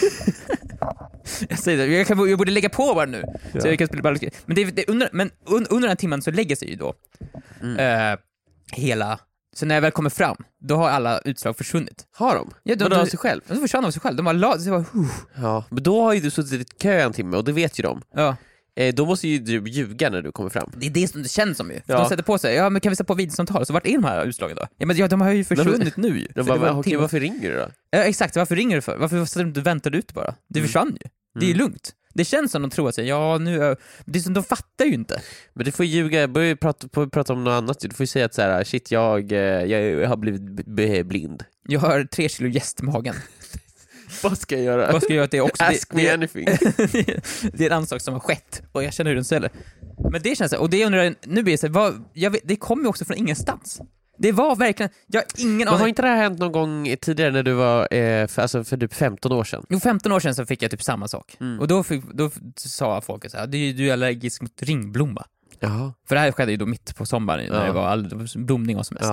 Speaker 2: Jag säger det. Jag, kan, jag borde lägga på bara nu. Ja. Så jag kan spela Baldur's Gate. Men, det, det, under, men un, under den timmen så lägger sig ju då mm. uh, hela... Så när jag väl kommer fram, då har alla utslag försvunnit.
Speaker 1: Har de?
Speaker 2: Ja, de,
Speaker 1: de, de av sig själv?
Speaker 2: De försvann av sig själv. De har la- så var, uh.
Speaker 1: Ja, men då har ju du suttit i kö en timme och det vet ju de.
Speaker 2: Ja.
Speaker 1: Eh, då måste ju du ljuga när du kommer fram.
Speaker 2: Det är det som det känns som ju.
Speaker 1: Ja.
Speaker 2: De sätter på sig, ja men kan vi sätta på videosamtal? Så vart är de här utslagen då? Ja men ja, de har ju försvunnit nu ju.
Speaker 1: De bara, okej, okay, varför ringer du då?
Speaker 2: Ja exakt, varför ringer du för? Varför satt du inte väntade ut bara? Det mm. försvann ju. Det är mm. lugnt. Det känns som de tror att ja, nu det är som de fattar ju inte. Men
Speaker 1: du får ljuga, börja prata, prata om något annat. Du får ju säga att så här, shit, jag, jag har blivit b- b- blind.
Speaker 2: Jag har tre kilo gäst i magen.
Speaker 1: Vad ska jag göra?
Speaker 2: Vad ska jag göra det också?
Speaker 1: Ask
Speaker 2: det,
Speaker 1: me
Speaker 2: det,
Speaker 1: anything.
Speaker 2: Det är en annan sak som har skett och jag känner hur den ställer. Men det känns så, och det undrar nu blir det så vad, jag vet, det kommer ju också från ingenstans. Det var verkligen, jag har ingen aning.
Speaker 1: Har inte det här hänt någon gång tidigare när du var eh, för, alltså för typ femton år sedan?
Speaker 2: Jo, femton år sedan så fick jag typ samma sak. Mm. Och då, fick, då sa folk så här, du, du är allergisk mot ringblomma.
Speaker 1: Jaha.
Speaker 2: För det här skedde ju då mitt på sommaren när ja. det var all, blomning och som mest. Ja.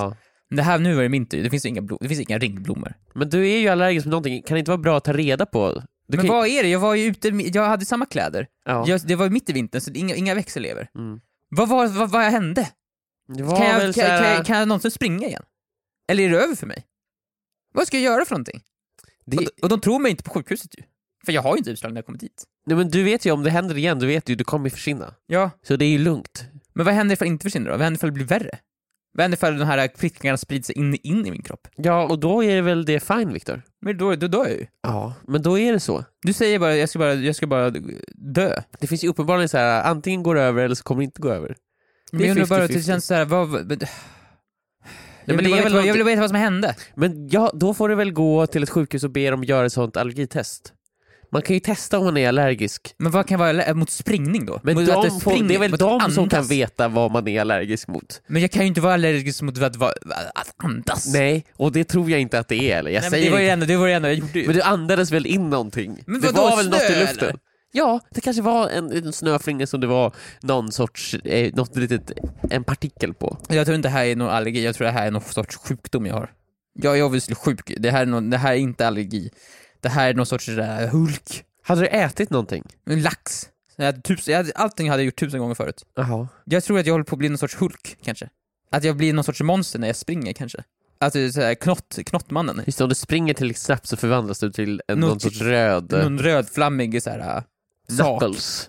Speaker 2: Det här nu är det min tur. Det finns inga, blom, det finns inga ringblommor.
Speaker 1: Men du är ju allergisk mot någonting. Kan det inte vara bra att ta reda på? Du
Speaker 2: Men
Speaker 1: kan...
Speaker 2: vad är det? Jag var ju ute, jag hade samma kläder.
Speaker 1: Ja.
Speaker 2: Jag, det var mitt i vintern, så inga, inga växellever.
Speaker 1: Mm.
Speaker 2: Vad, var, vad, vad hände?
Speaker 1: Det var
Speaker 2: Kan jag,
Speaker 1: väl
Speaker 2: kan,
Speaker 1: så här...
Speaker 2: kan, jag, kan jag någonsin springa igen? Eller är det över för mig? Vad ska jag göra för någonting?
Speaker 1: Det...
Speaker 2: Och, och de tror mig inte på sjukhuset ju. För jag har ju inte utslag när jag kommer dit.
Speaker 1: Nej, men du vet ju, om det händer igen, du vet ju, du kommer försvinna.
Speaker 2: Ja.
Speaker 1: Så det är ju lugnt.
Speaker 2: Men vad händer ifall inte försvinner då? Vad händer ifall det blir värre? Vad händer ifall de här prickningarna sprider sig in, in i min kropp?
Speaker 1: Ja, och då är det väl det fine, Viktor.
Speaker 2: Men då, då dör jag ju.
Speaker 1: Ja, men då är det så.
Speaker 2: Du säger bara, jag ska bara, jag ska bara dö.
Speaker 1: Det finns ju uppenbarligen så här, antingen går det över eller så kommer det inte gå över.
Speaker 2: Men jag undrar bara att det
Speaker 1: fifty fifty.
Speaker 2: känns så här, vad... vad jag,
Speaker 1: men
Speaker 2: vill
Speaker 1: det är
Speaker 2: veta,
Speaker 1: väl
Speaker 2: vad- jag
Speaker 1: någonting-
Speaker 2: vill veta vad som hände.
Speaker 1: Men ja, då får du väl gå till ett sjukhus och be dem göra ett sånt allergitest. Man kan ju testa om man är allergisk.
Speaker 2: Men vad kan vara allerg- mot springning då?
Speaker 1: Men
Speaker 2: mot
Speaker 1: de
Speaker 2: att
Speaker 1: får,
Speaker 2: springer-
Speaker 1: det är väl
Speaker 2: mot
Speaker 1: de
Speaker 2: att
Speaker 1: som kan
Speaker 2: andas?
Speaker 1: veta vad man är allergisk mot.
Speaker 2: Men jag kan ju inte vara allergisk mot att, vara- att andas.
Speaker 1: Nej, och det tror jag inte att det är. Eller? Jag
Speaker 2: Nej, men
Speaker 1: säger
Speaker 2: det var ju
Speaker 1: inte.
Speaker 2: ändå, det var ju ändå jag gjorde ju.
Speaker 1: Men du andades väl in någonting?
Speaker 2: Men
Speaker 1: det
Speaker 2: vadå,
Speaker 1: var väl något i
Speaker 2: snö,
Speaker 1: luften?
Speaker 2: eller?
Speaker 1: Ja, det kanske var en, en snöflinga som det var någon sorts, eh, något litet, en partikel på.
Speaker 2: Jag tror inte det här är någon allergi, jag tror det här är någon sorts sjukdom jag har. Jag är obviously sjuk, det här är, någon, det här är inte allergi. Det här är någon sorts där, hulk.
Speaker 1: Hade du ätit någonting?
Speaker 2: En lax. Jag hade tusen, jag hade, allting hade jag gjort tusen gånger förut.
Speaker 1: Jaha.
Speaker 2: Jag tror att jag håller på att bli någon sorts hulk, kanske. Att jag blir någon sorts monster när jag springer, kanske. Att det är så här, knott, knottmannen.
Speaker 1: Just det, om du springer till snabbt så förvandlas du till en,
Speaker 2: Något-
Speaker 1: någon sorts röd
Speaker 2: Någon rödflammig så här, äh, sak.
Speaker 1: knuckles.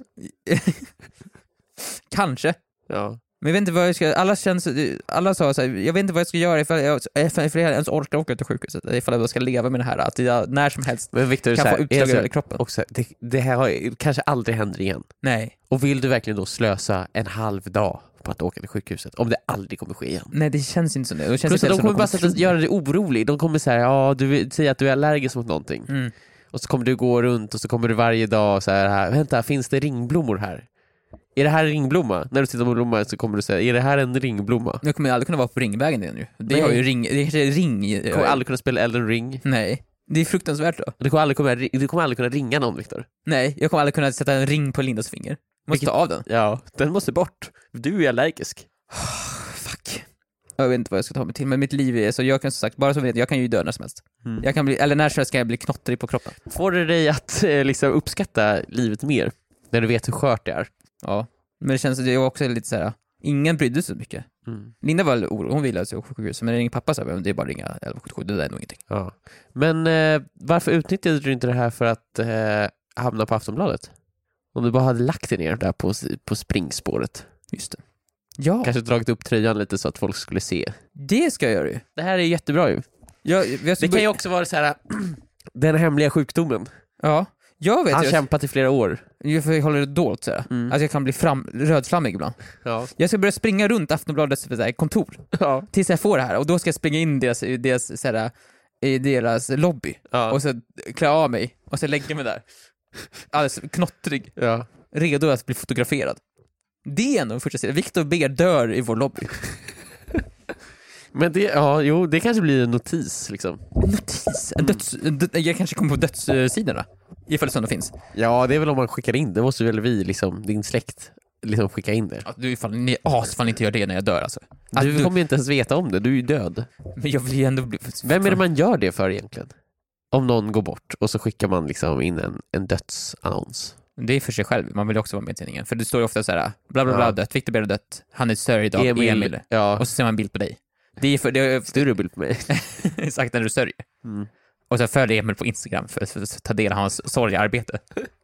Speaker 2: Kanske.
Speaker 1: Ja.
Speaker 2: Men jag vet inte vad jag ska, alla känns, alla sa så här, jag vet inte vad jag ska göra ifall jag, ifall jag ens orkar åka till sjukhuset, ifall jag ska leva med det här, att jag när som helst
Speaker 1: Men Victor,
Speaker 2: kan
Speaker 1: så här,
Speaker 2: få
Speaker 1: är
Speaker 2: utslag
Speaker 1: så-
Speaker 2: över kroppen.
Speaker 1: också, det, det här har, kanske aldrig händer igen.
Speaker 2: Nej,
Speaker 1: Och vill du verkligen då slösa en halv dag på att åka till sjukhuset? Om det aldrig kommer ske igen.
Speaker 2: nej det känns inte så nu. Det känns
Speaker 1: Plus
Speaker 2: inte
Speaker 1: att de
Speaker 2: som
Speaker 1: kommer bara
Speaker 2: tro-
Speaker 1: att göra dig orolig. De kommer säga, ja, du vill säga att du är allergisk mot någonting.
Speaker 2: Mm.
Speaker 1: Och så kommer du gå runt och så kommer du varje dag så här, här vänta, finns det ringblommor här? Är det här en ringblomma? När du tittar på blomman så kommer du säga, är det här en ringblomma?
Speaker 2: Jag kommer aldrig kunna vara på Ringvägen igen nu. Det
Speaker 1: Nej.
Speaker 2: har ju ring, det kanske är ring.
Speaker 1: Du kommer aldrig kunna spela Elden Ring.
Speaker 2: Nej, det är fruktansvärt då.
Speaker 1: Du kommer aldrig kunna, du kommer aldrig kunna ringa någon, Viktor.
Speaker 2: Nej, jag kommer aldrig kunna sätta en ring på Lindas finger. Måste
Speaker 1: Vilket-
Speaker 2: ta av den.
Speaker 1: Ja, den måste bort. Du är allergisk.
Speaker 2: Fuck. Jag vet inte vad jag ska ta mig till, men mitt liv är så, jag kan som sagt, bara så vet jag, jag kan ju dö när som helst.
Speaker 1: Mm.
Speaker 2: Jag kan bli, eller när som helst ska jag bli knottrig på kroppen.
Speaker 1: Får det dig att eh, liksom uppskatta livet mer? När du vet hur skört det är.
Speaker 2: Ja, men det känns att jag också är lite så här. Ingen brydde sig så mycket.
Speaker 1: Mm.
Speaker 2: Linda var orolig, hon ville att jag åka sjukhus, men när ringde pappa så här, det är bara att ringa elva sju sju, det där är nog ingenting.
Speaker 1: Ja. Men eh, varför utnyttjade du inte det här för att eh, hamna på Aftonbladet? Om du bara hade lagt dig ner där på, på springspåret.
Speaker 2: Just det. Ja,
Speaker 1: Kanske dragit upp tröjan lite så att folk skulle se.
Speaker 2: det ska jag göra ju.
Speaker 1: Det här är jättebra ju.
Speaker 2: Jag, jag ska
Speaker 1: Det kan
Speaker 2: börja-
Speaker 1: ju också vara så här den hemliga sjukdomen.
Speaker 2: Ja, jag vet
Speaker 1: Han har
Speaker 2: ju.
Speaker 1: kämpat i flera år.
Speaker 2: Jag får hålla det dolt så här.
Speaker 1: Mm.
Speaker 2: Att jag kan bli fram, rödflammig ibland.
Speaker 1: Ja.
Speaker 2: Jag ska börja springa runt Aftonbladets så här, kontor
Speaker 1: Ja.
Speaker 2: tills jag får det här, och då ska jag springa in i deras, i deras, så här, i deras lobby
Speaker 1: Ja.
Speaker 2: och så klä av mig och så lägga mig där alldeles knottrig,
Speaker 1: Ja.
Speaker 2: redo att bli fotograferad. Det är ändå en första sidan. Viktor Beer dör i vår lobby.
Speaker 1: Men det, ja, jo, det kanske blir en notis liksom.
Speaker 2: Notis, en döds, en dö, jag kanske kommer på dödssidorna ifall det sådana finns.
Speaker 1: Ja, det är väl om man skickar in. Det måste väl vi, liksom, din släkt, liksom skicka in det.
Speaker 2: Att du ifall ni as fan inte gör det när jag dör alltså. Att
Speaker 1: Du
Speaker 2: du,
Speaker 1: kommer ju inte ens veta om det, du är ju död.
Speaker 2: men jag vill ju ändå bli...
Speaker 1: Vem är det man gör det för egentligen? Om någon går bort och så skickar man liksom in en, en dödsannons.
Speaker 2: Det är för sig själv, man vill också vara med i tidningen. För det står ju ofta så här: bla bla bla,
Speaker 1: Ja.
Speaker 2: dött, Viktor Beer dött, han är sörjd av Emil. Emil.
Speaker 1: Ja,
Speaker 2: Och så ser man en bild på dig. Det är för, det är
Speaker 1: större bild på mig.
Speaker 2: exakt när du sörjer.
Speaker 1: Mm.
Speaker 2: Och så följer Emil på Instagram för, för att ta del av hans sorgearbete.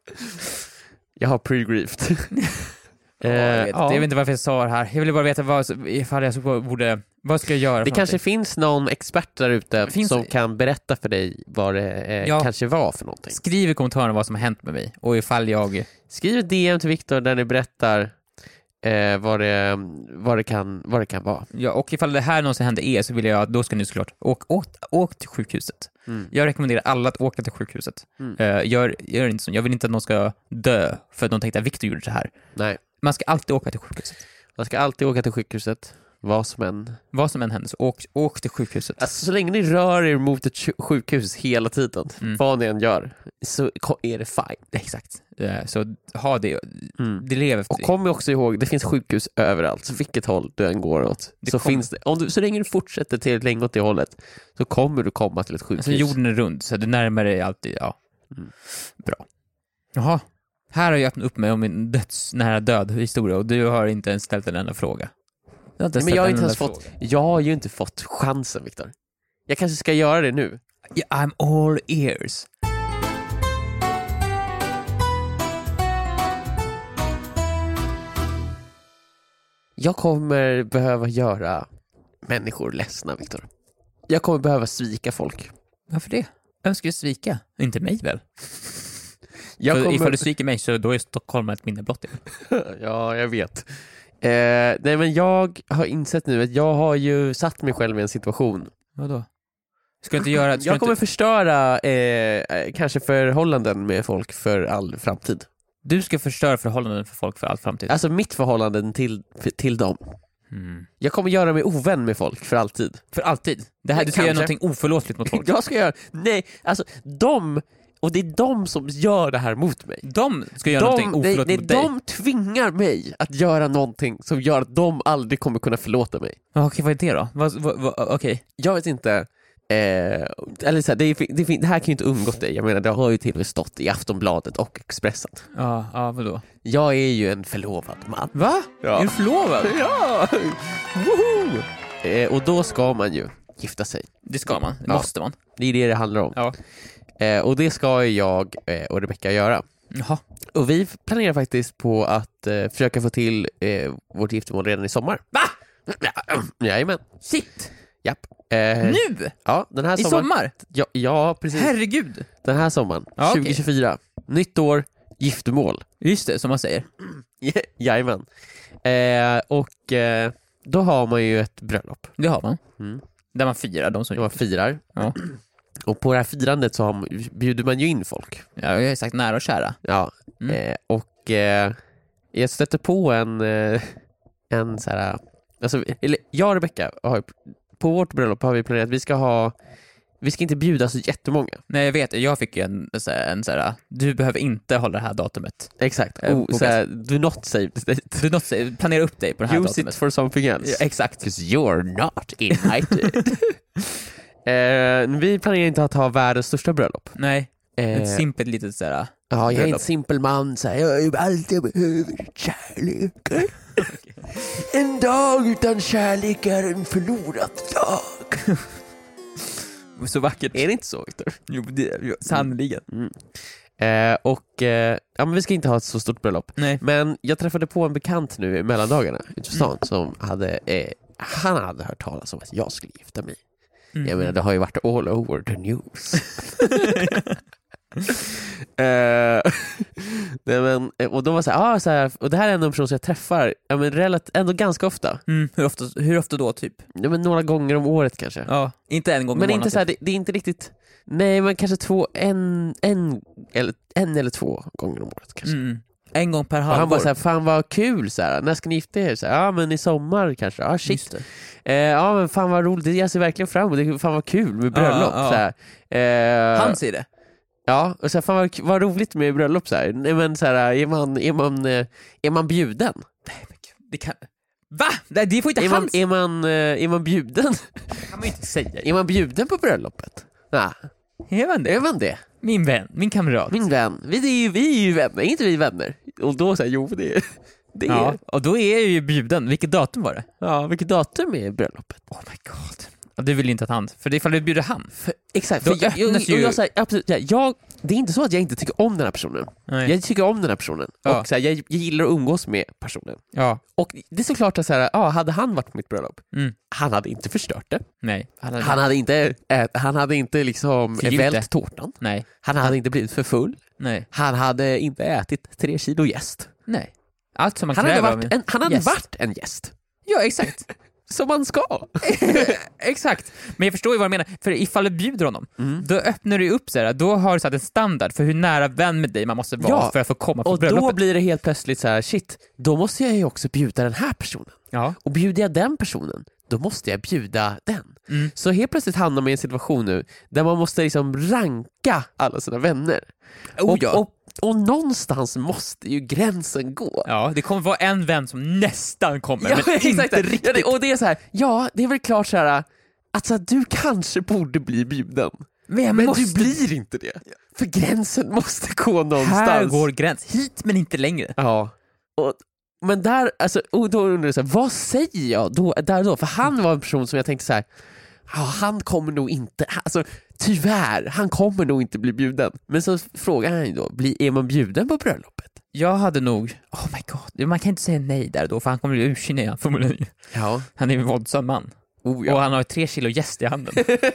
Speaker 1: Jag har pre-grieved.
Speaker 2: Eh, jag, vet,
Speaker 1: ja.
Speaker 2: jag vet inte varför jag sa det här. Jag ville bara veta vad, ifall jag så borde, vad ska jag göra?
Speaker 1: Det
Speaker 2: för
Speaker 1: kanske
Speaker 2: någonting?
Speaker 1: finns någon expert där ute
Speaker 2: Finns
Speaker 1: som
Speaker 2: det?
Speaker 1: kan berätta för dig vad det eh,
Speaker 2: Ja.
Speaker 1: kanske var för någonting.
Speaker 2: Skriv i kommentarerna vad som har hänt med mig. Och ifall jag...
Speaker 1: Skriv ett D M till Viktor där ni berättar eh, vad, det, vad, det kan, vad det kan vara.
Speaker 2: Ja, och ifall det här någonsin händer er så vill jag, då ska ni såklart åka åk, åk till sjukhuset.
Speaker 1: Mm.
Speaker 2: Jag rekommenderar alla att åka till sjukhuset.
Speaker 1: Mm.
Speaker 2: Eh, gör, gör inte så. Jag vill inte att någon ska dö för att de tänkte att Viktor gjorde så här.
Speaker 1: Nej,
Speaker 2: Man ska alltid åka till sjukhuset.
Speaker 1: man ska alltid åka till sjukhuset. vad som än
Speaker 2: Vad som än händer, så åk, åk till sjukhuset.
Speaker 1: Alltså så länge ni rör er mot ett sjukhus hela tiden,
Speaker 2: Mm.
Speaker 1: vad ni än gör, så är det fine.
Speaker 2: Exakt. Eh, Så ha det,
Speaker 1: Mm.
Speaker 2: det lever efter
Speaker 1: Och kom också ihåg, det finns sjukhus överallt, så vilket håll du än går åt.
Speaker 2: Det
Speaker 1: Så,
Speaker 2: kommer-
Speaker 1: finns det, om du, så länge du fortsätter till länge åt det hållet, så kommer du komma till ett sjukhus.
Speaker 2: Alltså jorden är rund, så du närmar dig alltid, ja.
Speaker 1: Mm.
Speaker 2: Bra. Jaha. Här har jag öppnat upp mig om min dödsnära död historia och du har inte ens ställt en enda fråga. Jag har inte
Speaker 1: Men
Speaker 2: ställt
Speaker 1: jag har
Speaker 2: en
Speaker 1: inte
Speaker 2: enda
Speaker 1: ens fått,
Speaker 2: fråga.
Speaker 1: jag har ju inte fått chansen, Viktor. Jag kanske ska göra det nu.
Speaker 2: Yeah, I'm all ears.
Speaker 1: Jag kommer behöva göra människor ledsna, Viktor. Jag kommer behöva svika folk.
Speaker 2: Varför det? Vem ska du svika? Inte mig väl?
Speaker 1: Jag
Speaker 2: För
Speaker 1: kommer...
Speaker 2: ifall du sviker mig så då är Stockholm ett minne blott.
Speaker 1: Ja, jag vet. Eh, nej, men jag har insett nu att jag har ju satt mig själv i en situation.
Speaker 2: Vadå? Ska du inte göra... Ska
Speaker 1: Jag kommer
Speaker 2: inte...
Speaker 1: förstöra eh, kanske förhållanden med folk för all framtid.
Speaker 2: Du ska förstöra förhållanden för folk för all framtid.
Speaker 1: Alltså mitt förhållande till, till dem.
Speaker 2: Mm.
Speaker 1: Jag kommer göra mig ovän med folk för alltid.
Speaker 2: För alltid? Det här,
Speaker 1: Ja,
Speaker 2: du ska göra
Speaker 1: kanske.
Speaker 2: någonting oförlåtligt mot folk.
Speaker 1: Jag ska göra... Nej, alltså de... Och det är de som gör det här mot mig.
Speaker 2: De ska göra
Speaker 1: De,
Speaker 2: någonting
Speaker 1: nej,
Speaker 2: oförlåtligt
Speaker 1: nej,
Speaker 2: mot dig.
Speaker 1: de tvingar mig att göra någonting som gör att de aldrig kommer kunna förlåta mig.
Speaker 2: Ja, okej, vad är det då? Vad, vad, vad, okej.
Speaker 1: Jag vet inte, eh, eller så här, det, är, det, är, det här kan ju inte undgått dig. Jag menar, det har ju till och med stått i Aftonbladet och Expressen.
Speaker 2: Ja, ja, vadå?
Speaker 1: Jag är ju en förlovad man.
Speaker 2: Va?
Speaker 1: Ja.
Speaker 2: Är du förlovad?
Speaker 1: Ja! Woho! Eh, och då ska man ju gifta sig.
Speaker 2: Det ska man, det
Speaker 1: Ja.
Speaker 2: måste man.
Speaker 1: Det är det det handlar om.
Speaker 2: Ja.
Speaker 1: Eh, och det ska ju jag eh, och Rebecca göra.
Speaker 2: Jaha.
Speaker 1: Och vi planerar faktiskt på att eh, försöka få till eh, vårt giftermål redan i sommar.
Speaker 2: Va?
Speaker 1: Jajamän.
Speaker 2: Shit!
Speaker 1: Japp. Eh,
Speaker 2: Nu?
Speaker 1: Ja, den här
Speaker 2: I
Speaker 1: sommaren.
Speaker 2: sommar?
Speaker 1: Ja, ja, precis.
Speaker 2: Herregud!
Speaker 1: Den här sommaren.
Speaker 2: Ja, okej.
Speaker 1: tjugohundratjugofyra. Nytt år, giftermål.
Speaker 2: Just det, som man säger.
Speaker 1: Jajamän. Eh, och eh, då har man ju ett bröllop.
Speaker 2: Det har man.
Speaker 1: Mm.
Speaker 2: Där man firar de som...
Speaker 1: Man firar.
Speaker 2: Ja.
Speaker 1: Och på det här firandet så har man, bjuder man ju in folk.
Speaker 2: Ja, jag har sagt nära och kära.
Speaker 1: Ja.
Speaker 2: Mm.
Speaker 1: Eh, och eh, jag stötte på en, eh, en så här, alltså, eller jag och Rebecca har, på vårt bröllop har vi planerat att vi ska ha, vi ska inte bjuda så jättemånga.
Speaker 2: Nej, jag vet. Jag fick en, så här, en så här, du behöver inte hålla det här datumet.
Speaker 1: Exakt.
Speaker 2: Eh,
Speaker 1: Oh, så här, do not save the date.
Speaker 2: Du något, planera upp dig på det här
Speaker 1: Use
Speaker 2: datumet.
Speaker 1: it for something else.
Speaker 2: Ja, exakt.
Speaker 1: Because you're not invited. eh, vi planerar inte att ha världens största bröllop.
Speaker 2: Nej,
Speaker 1: Eh,
Speaker 2: ett simpelt litet så här.
Speaker 1: ja, jag är en
Speaker 2: bröllop.
Speaker 1: simpel man. Så här, jag är allt jag behöver kärlek. En dag utan kärlek är en förlorad dag.
Speaker 2: Så vackert.
Speaker 1: Är det inte så, Victor?
Speaker 2: Jo, det, jo, sannoliken.
Speaker 1: Mm. Eh, och eh, ja, men vi ska inte ha ett så stort bröllop.
Speaker 2: Nej.
Speaker 1: Men jag träffade på en bekant nu i mellandagarna ute i stan som hade, eh, han hade hört talas om att jag skulle gifta mig.
Speaker 2: Mm.
Speaker 1: Jag menar, det har ju varit all over the news. eh, nej, men, eh, och då var så här, ah, så här, och det här är en person som jag träffar ja, men relativt, ändå ganska ofta.
Speaker 2: Mm, hur, ofta, hur ofta då, typ?
Speaker 1: Ja, men några gånger om året kanske.
Speaker 2: Ja, inte en gång i
Speaker 1: Men
Speaker 2: månaden.
Speaker 1: inte så här, det, det är inte riktigt. Nej, men kanske två, en, en, eller, en eller två gånger om året kanske.
Speaker 2: Mm. En gång per
Speaker 1: Och
Speaker 2: halvår.
Speaker 1: han bara så här, fan vad kul så här. När ska ni gifta er? Så här, ja men i sommar kanske. Ja
Speaker 2: Just
Speaker 1: shit.
Speaker 2: det.
Speaker 1: Eh, ja men fan vad roligt. Det jag ser verkligen fram emot. Det är fan vad kul med bröllop
Speaker 2: Ja, ja.
Speaker 1: så här. Eh,
Speaker 2: Han säger det.
Speaker 1: Ja, och så här, fan vad, vad roligt med bröllop så här. Nej, men så här, är man är man eh, är man bjuden?
Speaker 2: Nej, men gud, det kan... Va? Nej, det får inte
Speaker 1: Är man
Speaker 2: hans...
Speaker 1: är man eh, är man bjuden?
Speaker 2: kan man inte säga.
Speaker 1: Är man bjuden på bröllopet? Nej,
Speaker 2: Är man det?
Speaker 1: är man det?
Speaker 2: Min vän, min kamrat.
Speaker 1: Min vän. Vi är ju vi är ju vänner, är inte vi vänner? Och då säger jo det är det är
Speaker 2: Ja, och då är jag ju bjuden. Vilket datum var det?
Speaker 1: ja, vilket datum är bröllopet?
Speaker 2: Oh my god. Ja, du vill inte att han... För ifall du bjuder han.
Speaker 1: För, exakt,
Speaker 2: Då
Speaker 1: för jag, jag,
Speaker 2: öppnas
Speaker 1: jag,
Speaker 2: ju-
Speaker 1: jag, så här, absolut, jag, jag, det är inte så att jag inte tycker om den här personen.
Speaker 2: Nej.
Speaker 1: Jag tycker om den här personen.
Speaker 2: Ja.
Speaker 1: Och så här, jag, jag gillar att umgås med personen.
Speaker 2: Ja.
Speaker 1: Och det är såklart att så här, ja, hade han varit på mitt bröllop,
Speaker 2: Mm.
Speaker 1: han hade inte förstört det.
Speaker 2: Nej. Han hade...
Speaker 1: Han hade inte, ät, han hade inte liksom
Speaker 2: Förgyllt
Speaker 1: vält
Speaker 2: det.
Speaker 1: tårtan.
Speaker 2: Nej.
Speaker 1: Han hade inte blivit för full.
Speaker 2: Nej.
Speaker 1: Han hade inte ätit tre kilo gäst.
Speaker 2: Nej. Allt som man
Speaker 1: Han hade,
Speaker 2: kräver av
Speaker 1: varit en, han hade
Speaker 2: gäst.
Speaker 1: varit en gäst.
Speaker 2: Ja, exakt.
Speaker 1: Som man ska.
Speaker 2: Exakt. Men jag förstår ju vad du menar. För ifall du bjuder honom,
Speaker 1: Mm.
Speaker 2: då öppnar du upp så här, då har du satt en standard för hur nära vän med dig man måste vara
Speaker 1: Ja.
Speaker 2: för att få komma på
Speaker 1: Och
Speaker 2: bröllopet.
Speaker 1: då blir det helt plötsligt så här, shit, då måste jag ju också bjuda den här personen.
Speaker 2: Ja.
Speaker 1: Och bjuder jag den personen, då måste jag bjuda den.
Speaker 2: Mm.
Speaker 1: Så helt plötsligt hamnar man i en situation nu där man måste liksom ranka alla sina vänner.
Speaker 2: Oh,
Speaker 1: och,
Speaker 2: ja.
Speaker 1: och, och någonstans måste ju gränsen gå.
Speaker 2: Ja, det kommer vara en vän som nästan kommer,
Speaker 1: Ja,
Speaker 2: men
Speaker 1: exakt.
Speaker 2: inte riktigt.
Speaker 1: Ja, det, och det är så här, ja, det är väl klart så här att så här, du kanske borde bli bjuden.
Speaker 2: Men, jag
Speaker 1: Men
Speaker 2: måste...
Speaker 1: du blir inte det. För gränsen måste gå någonstans.
Speaker 2: Här går gräns. Hit men inte längre.
Speaker 1: Ja. Och, men där, alltså, och då undrar jag så här, vad säger jag då, där då? För han var en person som jag tänkte så här, ja, han kommer nog inte, alltså tyvärr, han kommer nog inte bli bjuden. Men så frågar han ju då, blir, är man bjuden på bröllopet?
Speaker 2: Jag hade nog, oh my god, man kan inte säga nej där då, för han kommer bli ursinnig förmodligen.
Speaker 1: Ja.
Speaker 2: Han är en våldsam man.
Speaker 1: Oh, ja.
Speaker 2: Och han har tre kilo jäst i handen.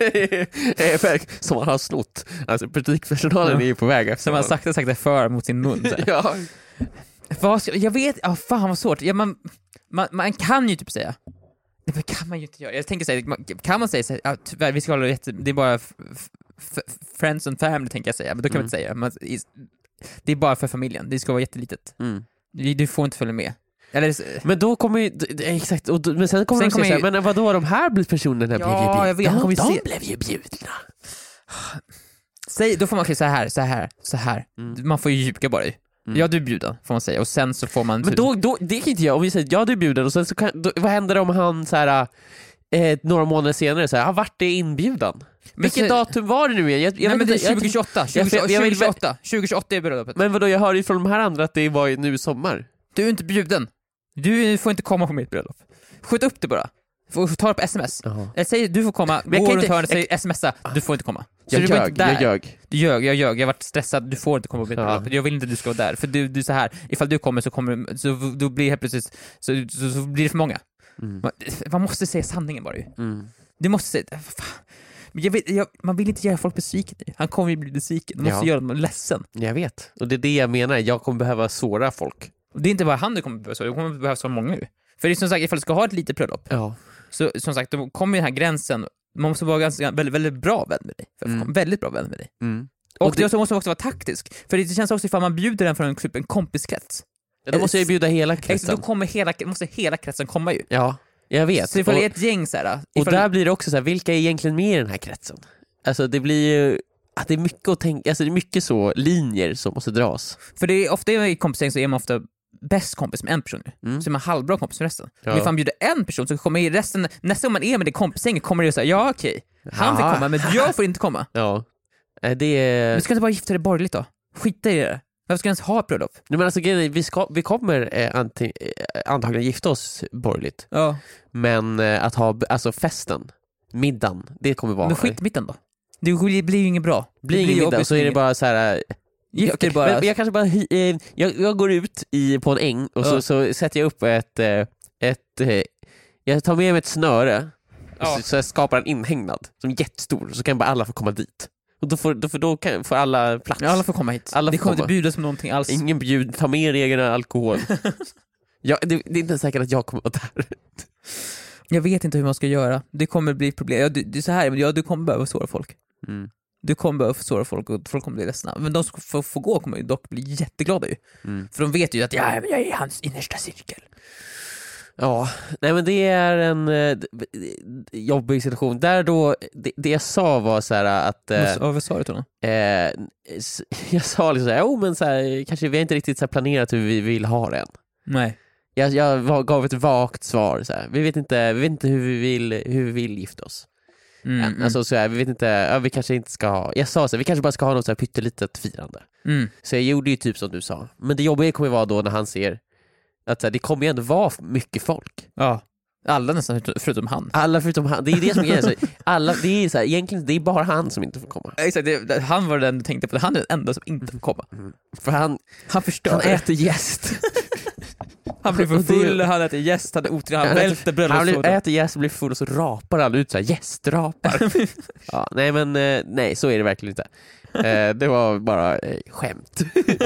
Speaker 1: Som han har snott. Alltså butikpersonalen
Speaker 2: Ja.
Speaker 1: är ju på väg efter
Speaker 2: Som han
Speaker 1: honom.
Speaker 2: sakta sakta för mot sin mun. Så här.
Speaker 1: Ja.
Speaker 2: Vad ska, jag vet, oh, fan vad svårt. Ja, man, man, man kan ju typ säga, det kan man ju inte göra. Jag tänker säga, kan man säga så här, ja, tyvärr, vi ska hålla jätte, det är bara f- f- friends and family tänker jag säga, men då kan
Speaker 1: Mm.
Speaker 2: man inte säga. Man, det är bara för familjen, det ska vara jättelitet.
Speaker 1: Mm.
Speaker 2: Du, du får inte följa med. Eller,
Speaker 1: Men då kommer ju, d- exakt, och då, men sen kommer
Speaker 2: Sen
Speaker 1: de säga
Speaker 2: kommer
Speaker 1: så här,
Speaker 2: ju-
Speaker 1: men vadå, de här blir personerna
Speaker 2: Ja,
Speaker 1: blev ju bjudna.
Speaker 2: jag vet, han kommer
Speaker 1: de
Speaker 2: ju se-
Speaker 1: blev ju bjudna.
Speaker 2: säg, då får man säga så här, så här, så här.
Speaker 1: Mm.
Speaker 2: Man får ju ljuga bara i.
Speaker 1: Mm.
Speaker 2: Ja, du är bjuden, får man säga. Och sen så får man...
Speaker 1: Men då, då, det kan inte jag, om vi säger ja du är bjuden och sen så kan, då, vad händer om han så här, eh, några månader senare så här, ah, vart är inbjudan? Vilket
Speaker 2: så-
Speaker 1: datum var det nu igen? Jag, jag
Speaker 2: Nej,
Speaker 1: vet
Speaker 2: men det
Speaker 1: inte,
Speaker 2: är
Speaker 1: jag-
Speaker 2: tjugohundratjugoåtta.
Speaker 1: jag- jag- jag vill-
Speaker 2: tjugohundratjugoåtta. tjugohundratjugoåtta är bröllopet.
Speaker 1: Men vadå, jag hör ju från de här andra att det var ju nu i sommar.
Speaker 2: Du är inte bjuden. Du får inte komma på mitt bröllop. Skjut upp det bara. Får ta det på sms.
Speaker 1: Jaha.
Speaker 2: Eller säg du får komma,
Speaker 1: Men jag
Speaker 2: gå
Speaker 1: kan
Speaker 2: runt
Speaker 1: inte-
Speaker 2: hörnet och säg smsa, du får inte komma. Så
Speaker 1: Jag
Speaker 2: du var
Speaker 1: ljög,
Speaker 2: inte där.
Speaker 1: jag ljög.
Speaker 2: Du ljög, jag ljög, jag varit stressad, du får inte komma på mitt
Speaker 1: Ja.
Speaker 2: bröllop. Jag vill inte att du ska vara där. För du, du är så här, ifall du kommer så kommer så då blir det helt plötsligt så, så, så blir det för många.
Speaker 1: Mm.
Speaker 2: Man, man måste säga sanningen bara ju.
Speaker 1: Mm.
Speaker 2: Du måste säga, fan. Men jag vet, jag, man vill inte göra folk besviken. Han kommer ju bli besviken. Du måste
Speaker 1: Ja.
Speaker 2: göra dem ledsen.
Speaker 1: Jag vet, och det är det jag menar, jag kommer behöva såra folk.
Speaker 2: Och det är inte bara han du kommer behöva så, det kommer behöva så många nu. För det är som sagt, ifall du ska ha ett litet bröllop,
Speaker 1: Ja.
Speaker 2: så som sagt, då kommer den här gränsen, man måste vara ganska, väldigt, väldigt bra vän med dig. För
Speaker 1: Mm.
Speaker 2: Väldigt bra vän med dig.
Speaker 1: Mm.
Speaker 2: Och,
Speaker 1: Och
Speaker 2: det,
Speaker 1: det-
Speaker 2: så måste man också vara taktisk. För det känns också ifall man bjuder den från en, typ en kompiskrets.
Speaker 1: Ja, då måste jag ju bjuda hela
Speaker 2: Exakt,
Speaker 1: kretsen.
Speaker 2: då kommer hela, måste hela kretsen komma ju.
Speaker 1: Ja, jag vet.
Speaker 2: Så ifall
Speaker 1: och,
Speaker 2: det är ett gäng så här,
Speaker 1: och
Speaker 2: ifall,
Speaker 1: där blir det också så här, vilka är egentligen med i den här kretsen? Alltså det blir ju, att det är mycket att tänka, alltså det är mycket så linjer som måste dras.
Speaker 2: för det är ofta i kompisgäng så är man ofta bäst kompis med en person nu.
Speaker 1: Mm.
Speaker 2: Så är man halvbra kompis med resten.
Speaker 1: Ja.
Speaker 2: Men ifall man bjuder en person så kommer ju resten, nästa gång man är med det kompisgänget kommer det ju säga, ja okej, han fick
Speaker 1: Ja.
Speaker 2: komma men jag får inte komma.
Speaker 1: Ja, Nej, det är...
Speaker 2: Men ska inte bara gifta dig borgerligt då? Skita i det. Varför ska du ens ha ett bröllop?
Speaker 1: Nej, men alltså, grejen är, vi, ska, vi kommer eh, anting, eh, antagligen gifta oss borgerligt.
Speaker 2: Ja.
Speaker 1: Men eh, att ha alltså festen, middagen, det kommer vara...
Speaker 2: Men skit i mitten då. Det blir ju inget bra.
Speaker 1: blir
Speaker 2: Det
Speaker 1: ingen middag,
Speaker 2: obviously
Speaker 1: så är det
Speaker 2: inget.
Speaker 1: bara så här. eh,
Speaker 2: Gift dig
Speaker 1: jag,
Speaker 2: bara.
Speaker 1: men jag kanske bara hy- eh, jag, jag går ut i, på en äng och så,
Speaker 2: Ja.
Speaker 1: så sätter jag upp ett, eh, ett eh, jag tar med mig ett snöre och
Speaker 2: Ja.
Speaker 1: så, så jag skapar en inhägnad som är jättestor, så kan bara alla få komma dit. Och då får, då, för då kan, får alla plats.
Speaker 2: Ja, alla får komma hit.
Speaker 1: Alla
Speaker 2: det
Speaker 1: får
Speaker 2: kommer
Speaker 1: komma.
Speaker 2: inte bjudas som någonting alls.
Speaker 1: Ingen bjud, ta med er egen alkohol. ja, det, det är inte säkert att jag kommer vara där.
Speaker 2: Jag vet inte hur man ska göra. Det kommer bli problem. Ja, du, det är så här, ja, du kommer behöva såra folk.
Speaker 1: Mm.
Speaker 2: Du kommer behöva såra folk och folk kommer bli ledsna. Men de som får, får gå kommer ju dock bli jätteglada ju.
Speaker 1: Mm.
Speaker 2: För de vet ju att ja, men jag är i hans innersta cirkel.
Speaker 1: Ja, nej men det är en eh, d- d- jobbig situation. Där då, det, det jag sa var så här att eh,
Speaker 2: Vad, vad sa du till honom?
Speaker 1: eh, s- jag sa liksom så här, oh, men så här, kanske vi har inte riktigt så här planerat hur vi vill ha det än.
Speaker 2: Nej.
Speaker 1: Jag, jag var- gav ett vagt svar så här. Vi vet inte, vi vet inte hur vi vill hur vi vill gifta oss.
Speaker 2: Mm,
Speaker 1: än.
Speaker 2: mm,
Speaker 1: Alltså så här, vi vet inte, ja, vi kanske inte ska ha. Jag sa så här, vi kanske bara ska ha något så här pyttelitet firande.
Speaker 2: mm.
Speaker 1: Så jag gjorde ju typ som du sa. Men det jobbiga kommer ju vara då när han ser att så här, det kommer ju ändå vara mycket folk.
Speaker 2: Ja. Alla nästan förutom han.
Speaker 1: Alla förutom han, det är det som är grejen. Så alla, det är så här, egentligen det är bara han som inte får komma.
Speaker 2: Exakt, det, det, han var den du tänkte på. Han är den enda som inte får komma.
Speaker 1: För han,
Speaker 2: Han förstör.
Speaker 1: han
Speaker 2: Han,
Speaker 1: äter jäst.
Speaker 2: han blir för
Speaker 1: och det-
Speaker 2: full, han äter jäst, han är otur, han välter
Speaker 1: Han blir,
Speaker 2: bröllopslådan.
Speaker 1: äter jäst och blir full och så rapar han ut så här jästrapar. ja, nej men eh, nej, så är det verkligen inte. Eh, det var bara eh, skämt.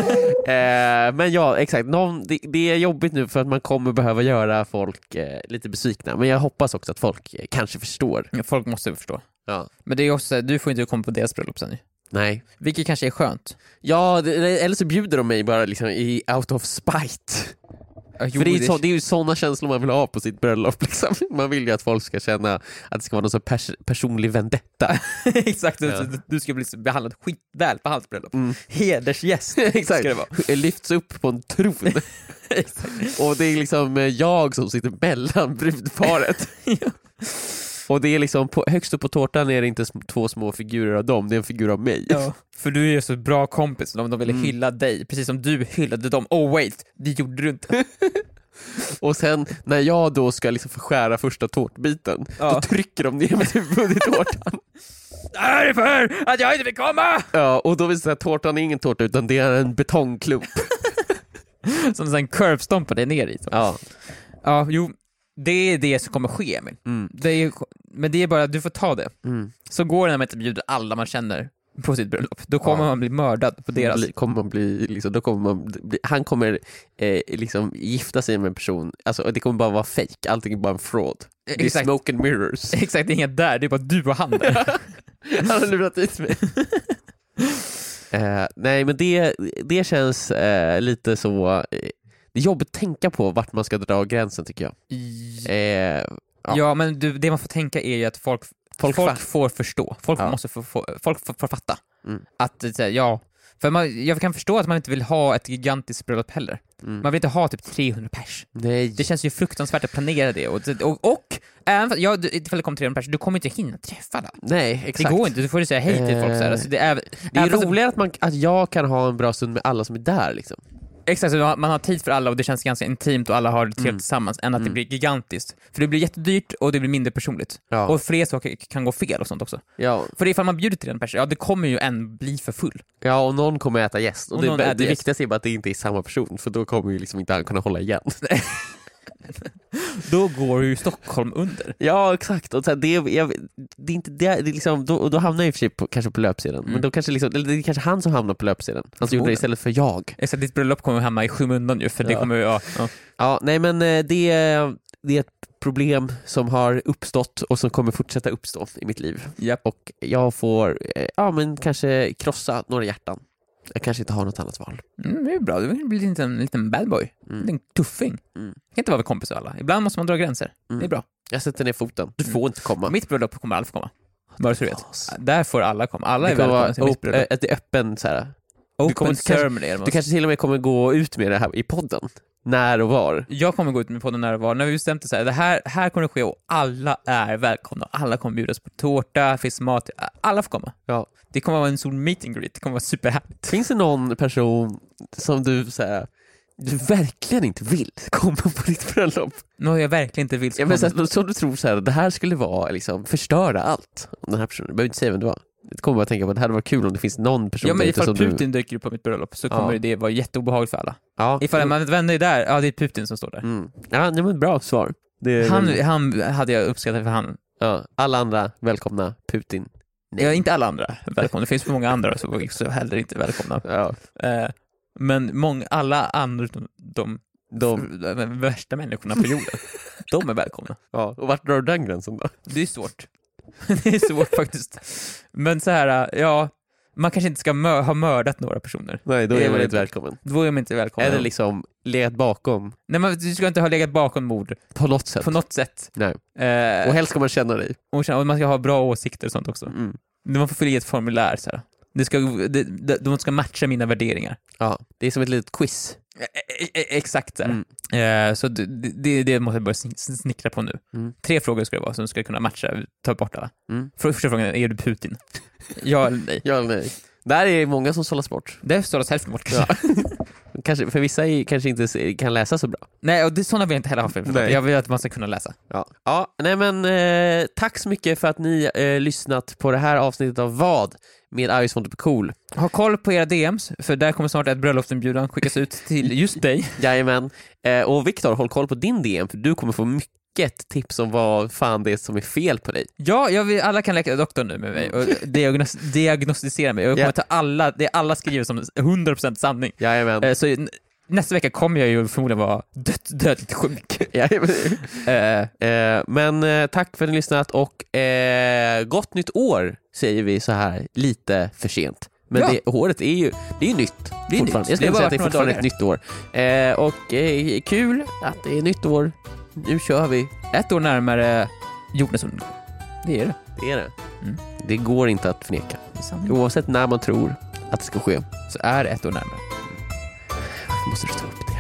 Speaker 1: eh, men ja, exakt. Någon, det, det är jobbigt nu för att man kommer behöva göra folk eh, lite besvikna. Men jag hoppas också att folk eh, kanske förstår.
Speaker 2: Ja, folk måste förstå.
Speaker 1: Ja.
Speaker 2: Men det är också så här, du får inte komma på deras bröllop sen.
Speaker 1: Nej.
Speaker 2: Vilket kanske är skönt.
Speaker 1: Ja, det, eller så bjuder de mig bara liksom i out of spite.
Speaker 2: Jo,
Speaker 1: För det är, ju
Speaker 2: det-
Speaker 1: så, det är ju sådana känslor man vill ha på sitt bröllop liksom. Man vill ju att folk ska känna att det ska vara någon så pers- personlig vendetta.
Speaker 2: Exakt,
Speaker 1: Ja.
Speaker 2: du, du ska bli behandlad skitväl på hans bröllop.
Speaker 1: Mm.
Speaker 2: Hedersgäst
Speaker 1: Exakt.
Speaker 2: ska det vara.
Speaker 1: Lyfts upp på en tron.
Speaker 2: Exakt.
Speaker 1: Och det är liksom eh, jag som sitter mellan brudparet.
Speaker 2: Ja.
Speaker 1: Och det är liksom på, högst upp på tårtan är det inte sm- två små figurer av dem, det är en figur av mig.
Speaker 2: Ja, för du är ju så bra kompis, de, de ville
Speaker 1: Mm.
Speaker 2: hylla dig, precis som du hyllade dem. Oh wait, det gjorde du inte.
Speaker 1: Och sen när jag då ska liksom få skära första tårtbiten,
Speaker 2: Ja.
Speaker 1: då trycker de ner mitt huvud i tårtan.
Speaker 2: Därför att jag inte fick komma!
Speaker 1: Ja, och då visar det sig att tårtan är ingen tårta utan det är en betongklump.
Speaker 2: Som en curvstompa dig ner i. Så.
Speaker 1: Ja.
Speaker 2: Ja, jo, det är det som kommer ske, Emil.
Speaker 1: Mm.
Speaker 2: Det är, men det är bara att du får ta det.
Speaker 1: Mm.
Speaker 2: Så går det när man inte bjuder alla man känner på sitt bröllop. Då kommer
Speaker 1: Ja.
Speaker 2: man bli mördad på deras.
Speaker 1: Bli, kommer man bli, liksom, då kommer man bli, han kommer eh, liksom gifta sig med en person, alltså det kommer bara vara fake, allting är bara en fraud. Det är
Speaker 2: Exakt.
Speaker 1: smoke and mirrors.
Speaker 2: Exakt, det är inget där, det är bara du och han där.
Speaker 1: Han har lurat dit mig. eh, nej men det, det känns eh, lite så eh, det är jobbigt att tänka på vart man ska dra gränsen tycker jag. Eh,
Speaker 2: ja. ja, men du, det man får tänka är ju att folk,
Speaker 1: Folk
Speaker 2: folk,
Speaker 1: fa-
Speaker 2: får förstå. Folk
Speaker 1: Ja.
Speaker 2: måste få, få, folk får, får fatta.
Speaker 1: Mm.
Speaker 2: Att det är så här, ja, för man, jag kan förstå att man inte vill ha ett gigantiskt bröllop heller.
Speaker 1: Mm.
Speaker 2: Man vill inte ha typ trehundra pers.
Speaker 1: Nej.
Speaker 2: Det känns ju fruktansvärt att planera det. Och, och, och även fast, ja, du- ifall det kommer trehundra pers, du kommer inte hinna träffa alla.
Speaker 1: Nej, exakt.
Speaker 2: Det går inte, du får ju säga hej till folk så här. Alltså, det är,
Speaker 1: Det är
Speaker 2: även fast-
Speaker 1: roligare att, man, att jag kan ha en bra stund med alla som är där liksom.
Speaker 2: Exakt, så man har tid för alla och det känns ganska intimt och alla har det trevligt
Speaker 1: Mm.
Speaker 2: tillsammans, än att det
Speaker 1: Mm.
Speaker 2: blir gigantiskt. För det blir jättedyrt och det blir mindre personligt.
Speaker 1: Ja.
Speaker 2: Och fler saker kan gå fel och sånt också.
Speaker 1: Ja,
Speaker 2: För ifall man bjuder till en person, ja det kommer ju en bli för full.
Speaker 1: ja, och någon kommer äta gäst. Och,
Speaker 2: Och
Speaker 1: det,
Speaker 2: någon
Speaker 1: det,
Speaker 2: äter
Speaker 1: det
Speaker 2: gäst.
Speaker 1: viktigaste är bara att det inte är samma person, för då kommer ju liksom inte han kunna hålla igen.
Speaker 2: Då går ju Stockholm under.
Speaker 1: Ja, exakt. Och så här, det, jag, det är inte det, det är liksom, då, och då hamnar jag i och för sig på, kanske på löpsedeln.
Speaker 2: Mm.
Speaker 1: Men då kanske liksom, eller det är kanske han som hamnar på löpsedeln. Han som gjorde det
Speaker 2: Förmodligen.
Speaker 1: istället för jag.
Speaker 2: Exakt, ditt bröllop kommer hamna i skymundan ju, för det
Speaker 1: Ja.
Speaker 2: kommer ju, ja. ja.
Speaker 1: Ja, nej men eh, det, är- det är ett problem som har uppstått och som kommer fortsätta uppstå i mitt liv.
Speaker 2: Japp.
Speaker 1: Och jag får, eh, ja men kanske krossa några hjärtan. Jag kanske inte har något annat val.
Speaker 2: Mm, det är bra, du blir en liten, en liten bad boy.
Speaker 1: Mm.
Speaker 2: En tuffing.
Speaker 1: Mm.
Speaker 2: Kan inte vara kompis med alla. Ibland måste man dra gränser.
Speaker 1: Mm.
Speaker 2: Det är bra.
Speaker 1: Jag sätter ner foten. Du får inte komma.
Speaker 2: Mitt bröllop kommer alla få komma. Bara så du vet.
Speaker 1: Yes.
Speaker 2: Där får alla komma. Alla
Speaker 1: Det
Speaker 2: är
Speaker 1: kommer
Speaker 2: välkomna
Speaker 1: vara
Speaker 2: till mitt
Speaker 1: op-
Speaker 2: bröllop.
Speaker 1: eh, ett öppen så här.
Speaker 2: Open
Speaker 1: du kommer-
Speaker 2: ceremony är det man
Speaker 1: Du kanske till och med kommer gå ut med det här i podden. När och var.
Speaker 2: Jag kommer gå ut med podden när det var. När vi bestämde så här, det här, här kommer det ske och alla är välkomna. Alla kommer bjudas på tårta, finns mat. Alla får komma.
Speaker 1: Ja.
Speaker 2: Det kommer vara en stor meet and greet. Det kommer vara superhärligt.
Speaker 1: Finns det någon person som du så här, du verkligen inte vill komma på ditt bröllop?
Speaker 2: Något jag verkligen inte vill ska
Speaker 1: Ja, men så,
Speaker 2: komma.
Speaker 1: här, så du tror så här, det här skulle vara liksom förstöra allt om den här personen. Du behöver inte säga vem det var. Det kommer bara tänka på att det hade varit kul om det finns någon person
Speaker 2: Ja, men
Speaker 1: där ute
Speaker 2: ifall
Speaker 1: som
Speaker 2: Putin
Speaker 1: du...
Speaker 2: dyker upp på mitt bröllop så kommer
Speaker 1: Ja.
Speaker 2: det vara jätteobehagligt för alla.
Speaker 1: Ja.
Speaker 2: Ifall man vänner är där, ja det är Putin som står där.
Speaker 1: Mm. Ja, nej, men bra svar. Det är
Speaker 2: Han,
Speaker 1: väl-
Speaker 2: han hade jag uppskattat för han.
Speaker 1: ja, alla andra välkomna Putin.
Speaker 2: Ja, inte alla andra välkomna. Det finns för många andra som också heller inte välkomna.
Speaker 1: Ja.
Speaker 2: Eh, men många, alla andra utom de,
Speaker 1: De,
Speaker 2: de värsta människorna på jorden, de är välkomna.
Speaker 1: ja. Och vart drar du den gränsen då?
Speaker 2: Det är svårt. Det är svårt faktiskt. Men så här, ja, man kanske inte ska mö- ha mördat några personer.
Speaker 1: Nej, då
Speaker 2: Det är
Speaker 1: är man
Speaker 2: väl-
Speaker 1: inte välkommen.
Speaker 2: Då är man inte välkommen.
Speaker 1: Eller liksom legat bakom
Speaker 2: Nej, men du ska inte ha legat bakom mord
Speaker 1: på något sätt.
Speaker 2: på något sätt.
Speaker 1: Nej.
Speaker 2: Eh,
Speaker 1: Och helst ska man känna dig.
Speaker 2: och, känna- och man ska ha bra åsikter och sånt också.
Speaker 1: Mm.
Speaker 2: Man får fylla i ett formulär så här. Det ska, det, det, de ska matcha mina värderingar.
Speaker 1: Ja, det är som ett litet quiz.
Speaker 2: E- e- e- exakt så här.
Speaker 1: Mm.
Speaker 2: Eh, så det, det, det måste jag börja sn- snickra på nu.
Speaker 1: Mm.
Speaker 2: Tre frågor ska det vara som ska kunna matcha, ta bort alla.
Speaker 1: Mm.
Speaker 2: För, första frågan är, är du Putin? Ja eller nej?
Speaker 1: Ja eller nej. Där är många som sållas bort.
Speaker 2: Det står hälften bort.
Speaker 1: Ja. Kanske, för vissa är, kanske inte se- kan läsa så bra.
Speaker 2: Nej, och det, sådana vill jag inte heller ha för.
Speaker 1: Nej.
Speaker 2: Jag vill att man ska kunna läsa.
Speaker 1: Ja, ja nej men eh, tack så mycket för att ni eh, lyssnat på det här avsnittet av Vad? Med Iris von der Cool.
Speaker 2: Ha koll på era D Ms, för där kommer snart ett bröllopsinbjudan skickas ut till just dig.
Speaker 1: Jajamän. Eh, och Viktor, håll koll på din D M, för du kommer få mycket tips om vad fan det är som är fel på dig.
Speaker 2: Ja, jag vill, alla kan leka doktor nu med mig och diagnos, diagnostisera mig. Och jag kommer
Speaker 1: Ja.
Speaker 2: ta alla, det alla skriver som hundra procent sanning.
Speaker 1: Jajamän.
Speaker 2: Eh, så n- nästa vecka kommer jag ju förmodligen vara dött, dödligt sjuk.
Speaker 1: Jajamän.
Speaker 2: Eh,
Speaker 1: Eh, men eh, tack för att ni lyssnat och eh, gott nytt år säger vi så här lite för sent. Men
Speaker 2: Ja.
Speaker 1: det, året är ju, det är ju nytt.
Speaker 2: Det är
Speaker 1: fortfarande.
Speaker 2: nytt.
Speaker 1: Jag skulle
Speaker 2: Det
Speaker 1: säga
Speaker 2: är
Speaker 1: att det är
Speaker 2: bara
Speaker 1: fortfarande
Speaker 2: några
Speaker 1: ett nytt år. Eh, och eh, kul att det är nytt år. Nu kör vi.
Speaker 2: Ett år närmare jordens undergång. Det är det.
Speaker 1: Det är det.
Speaker 2: Mm.
Speaker 1: Det går inte att förneka.
Speaker 2: Det är sanning.
Speaker 1: Oavsett när man tror att det ska ske.
Speaker 2: Så är det ett år närmare.
Speaker 1: Varför måste du ta upp det?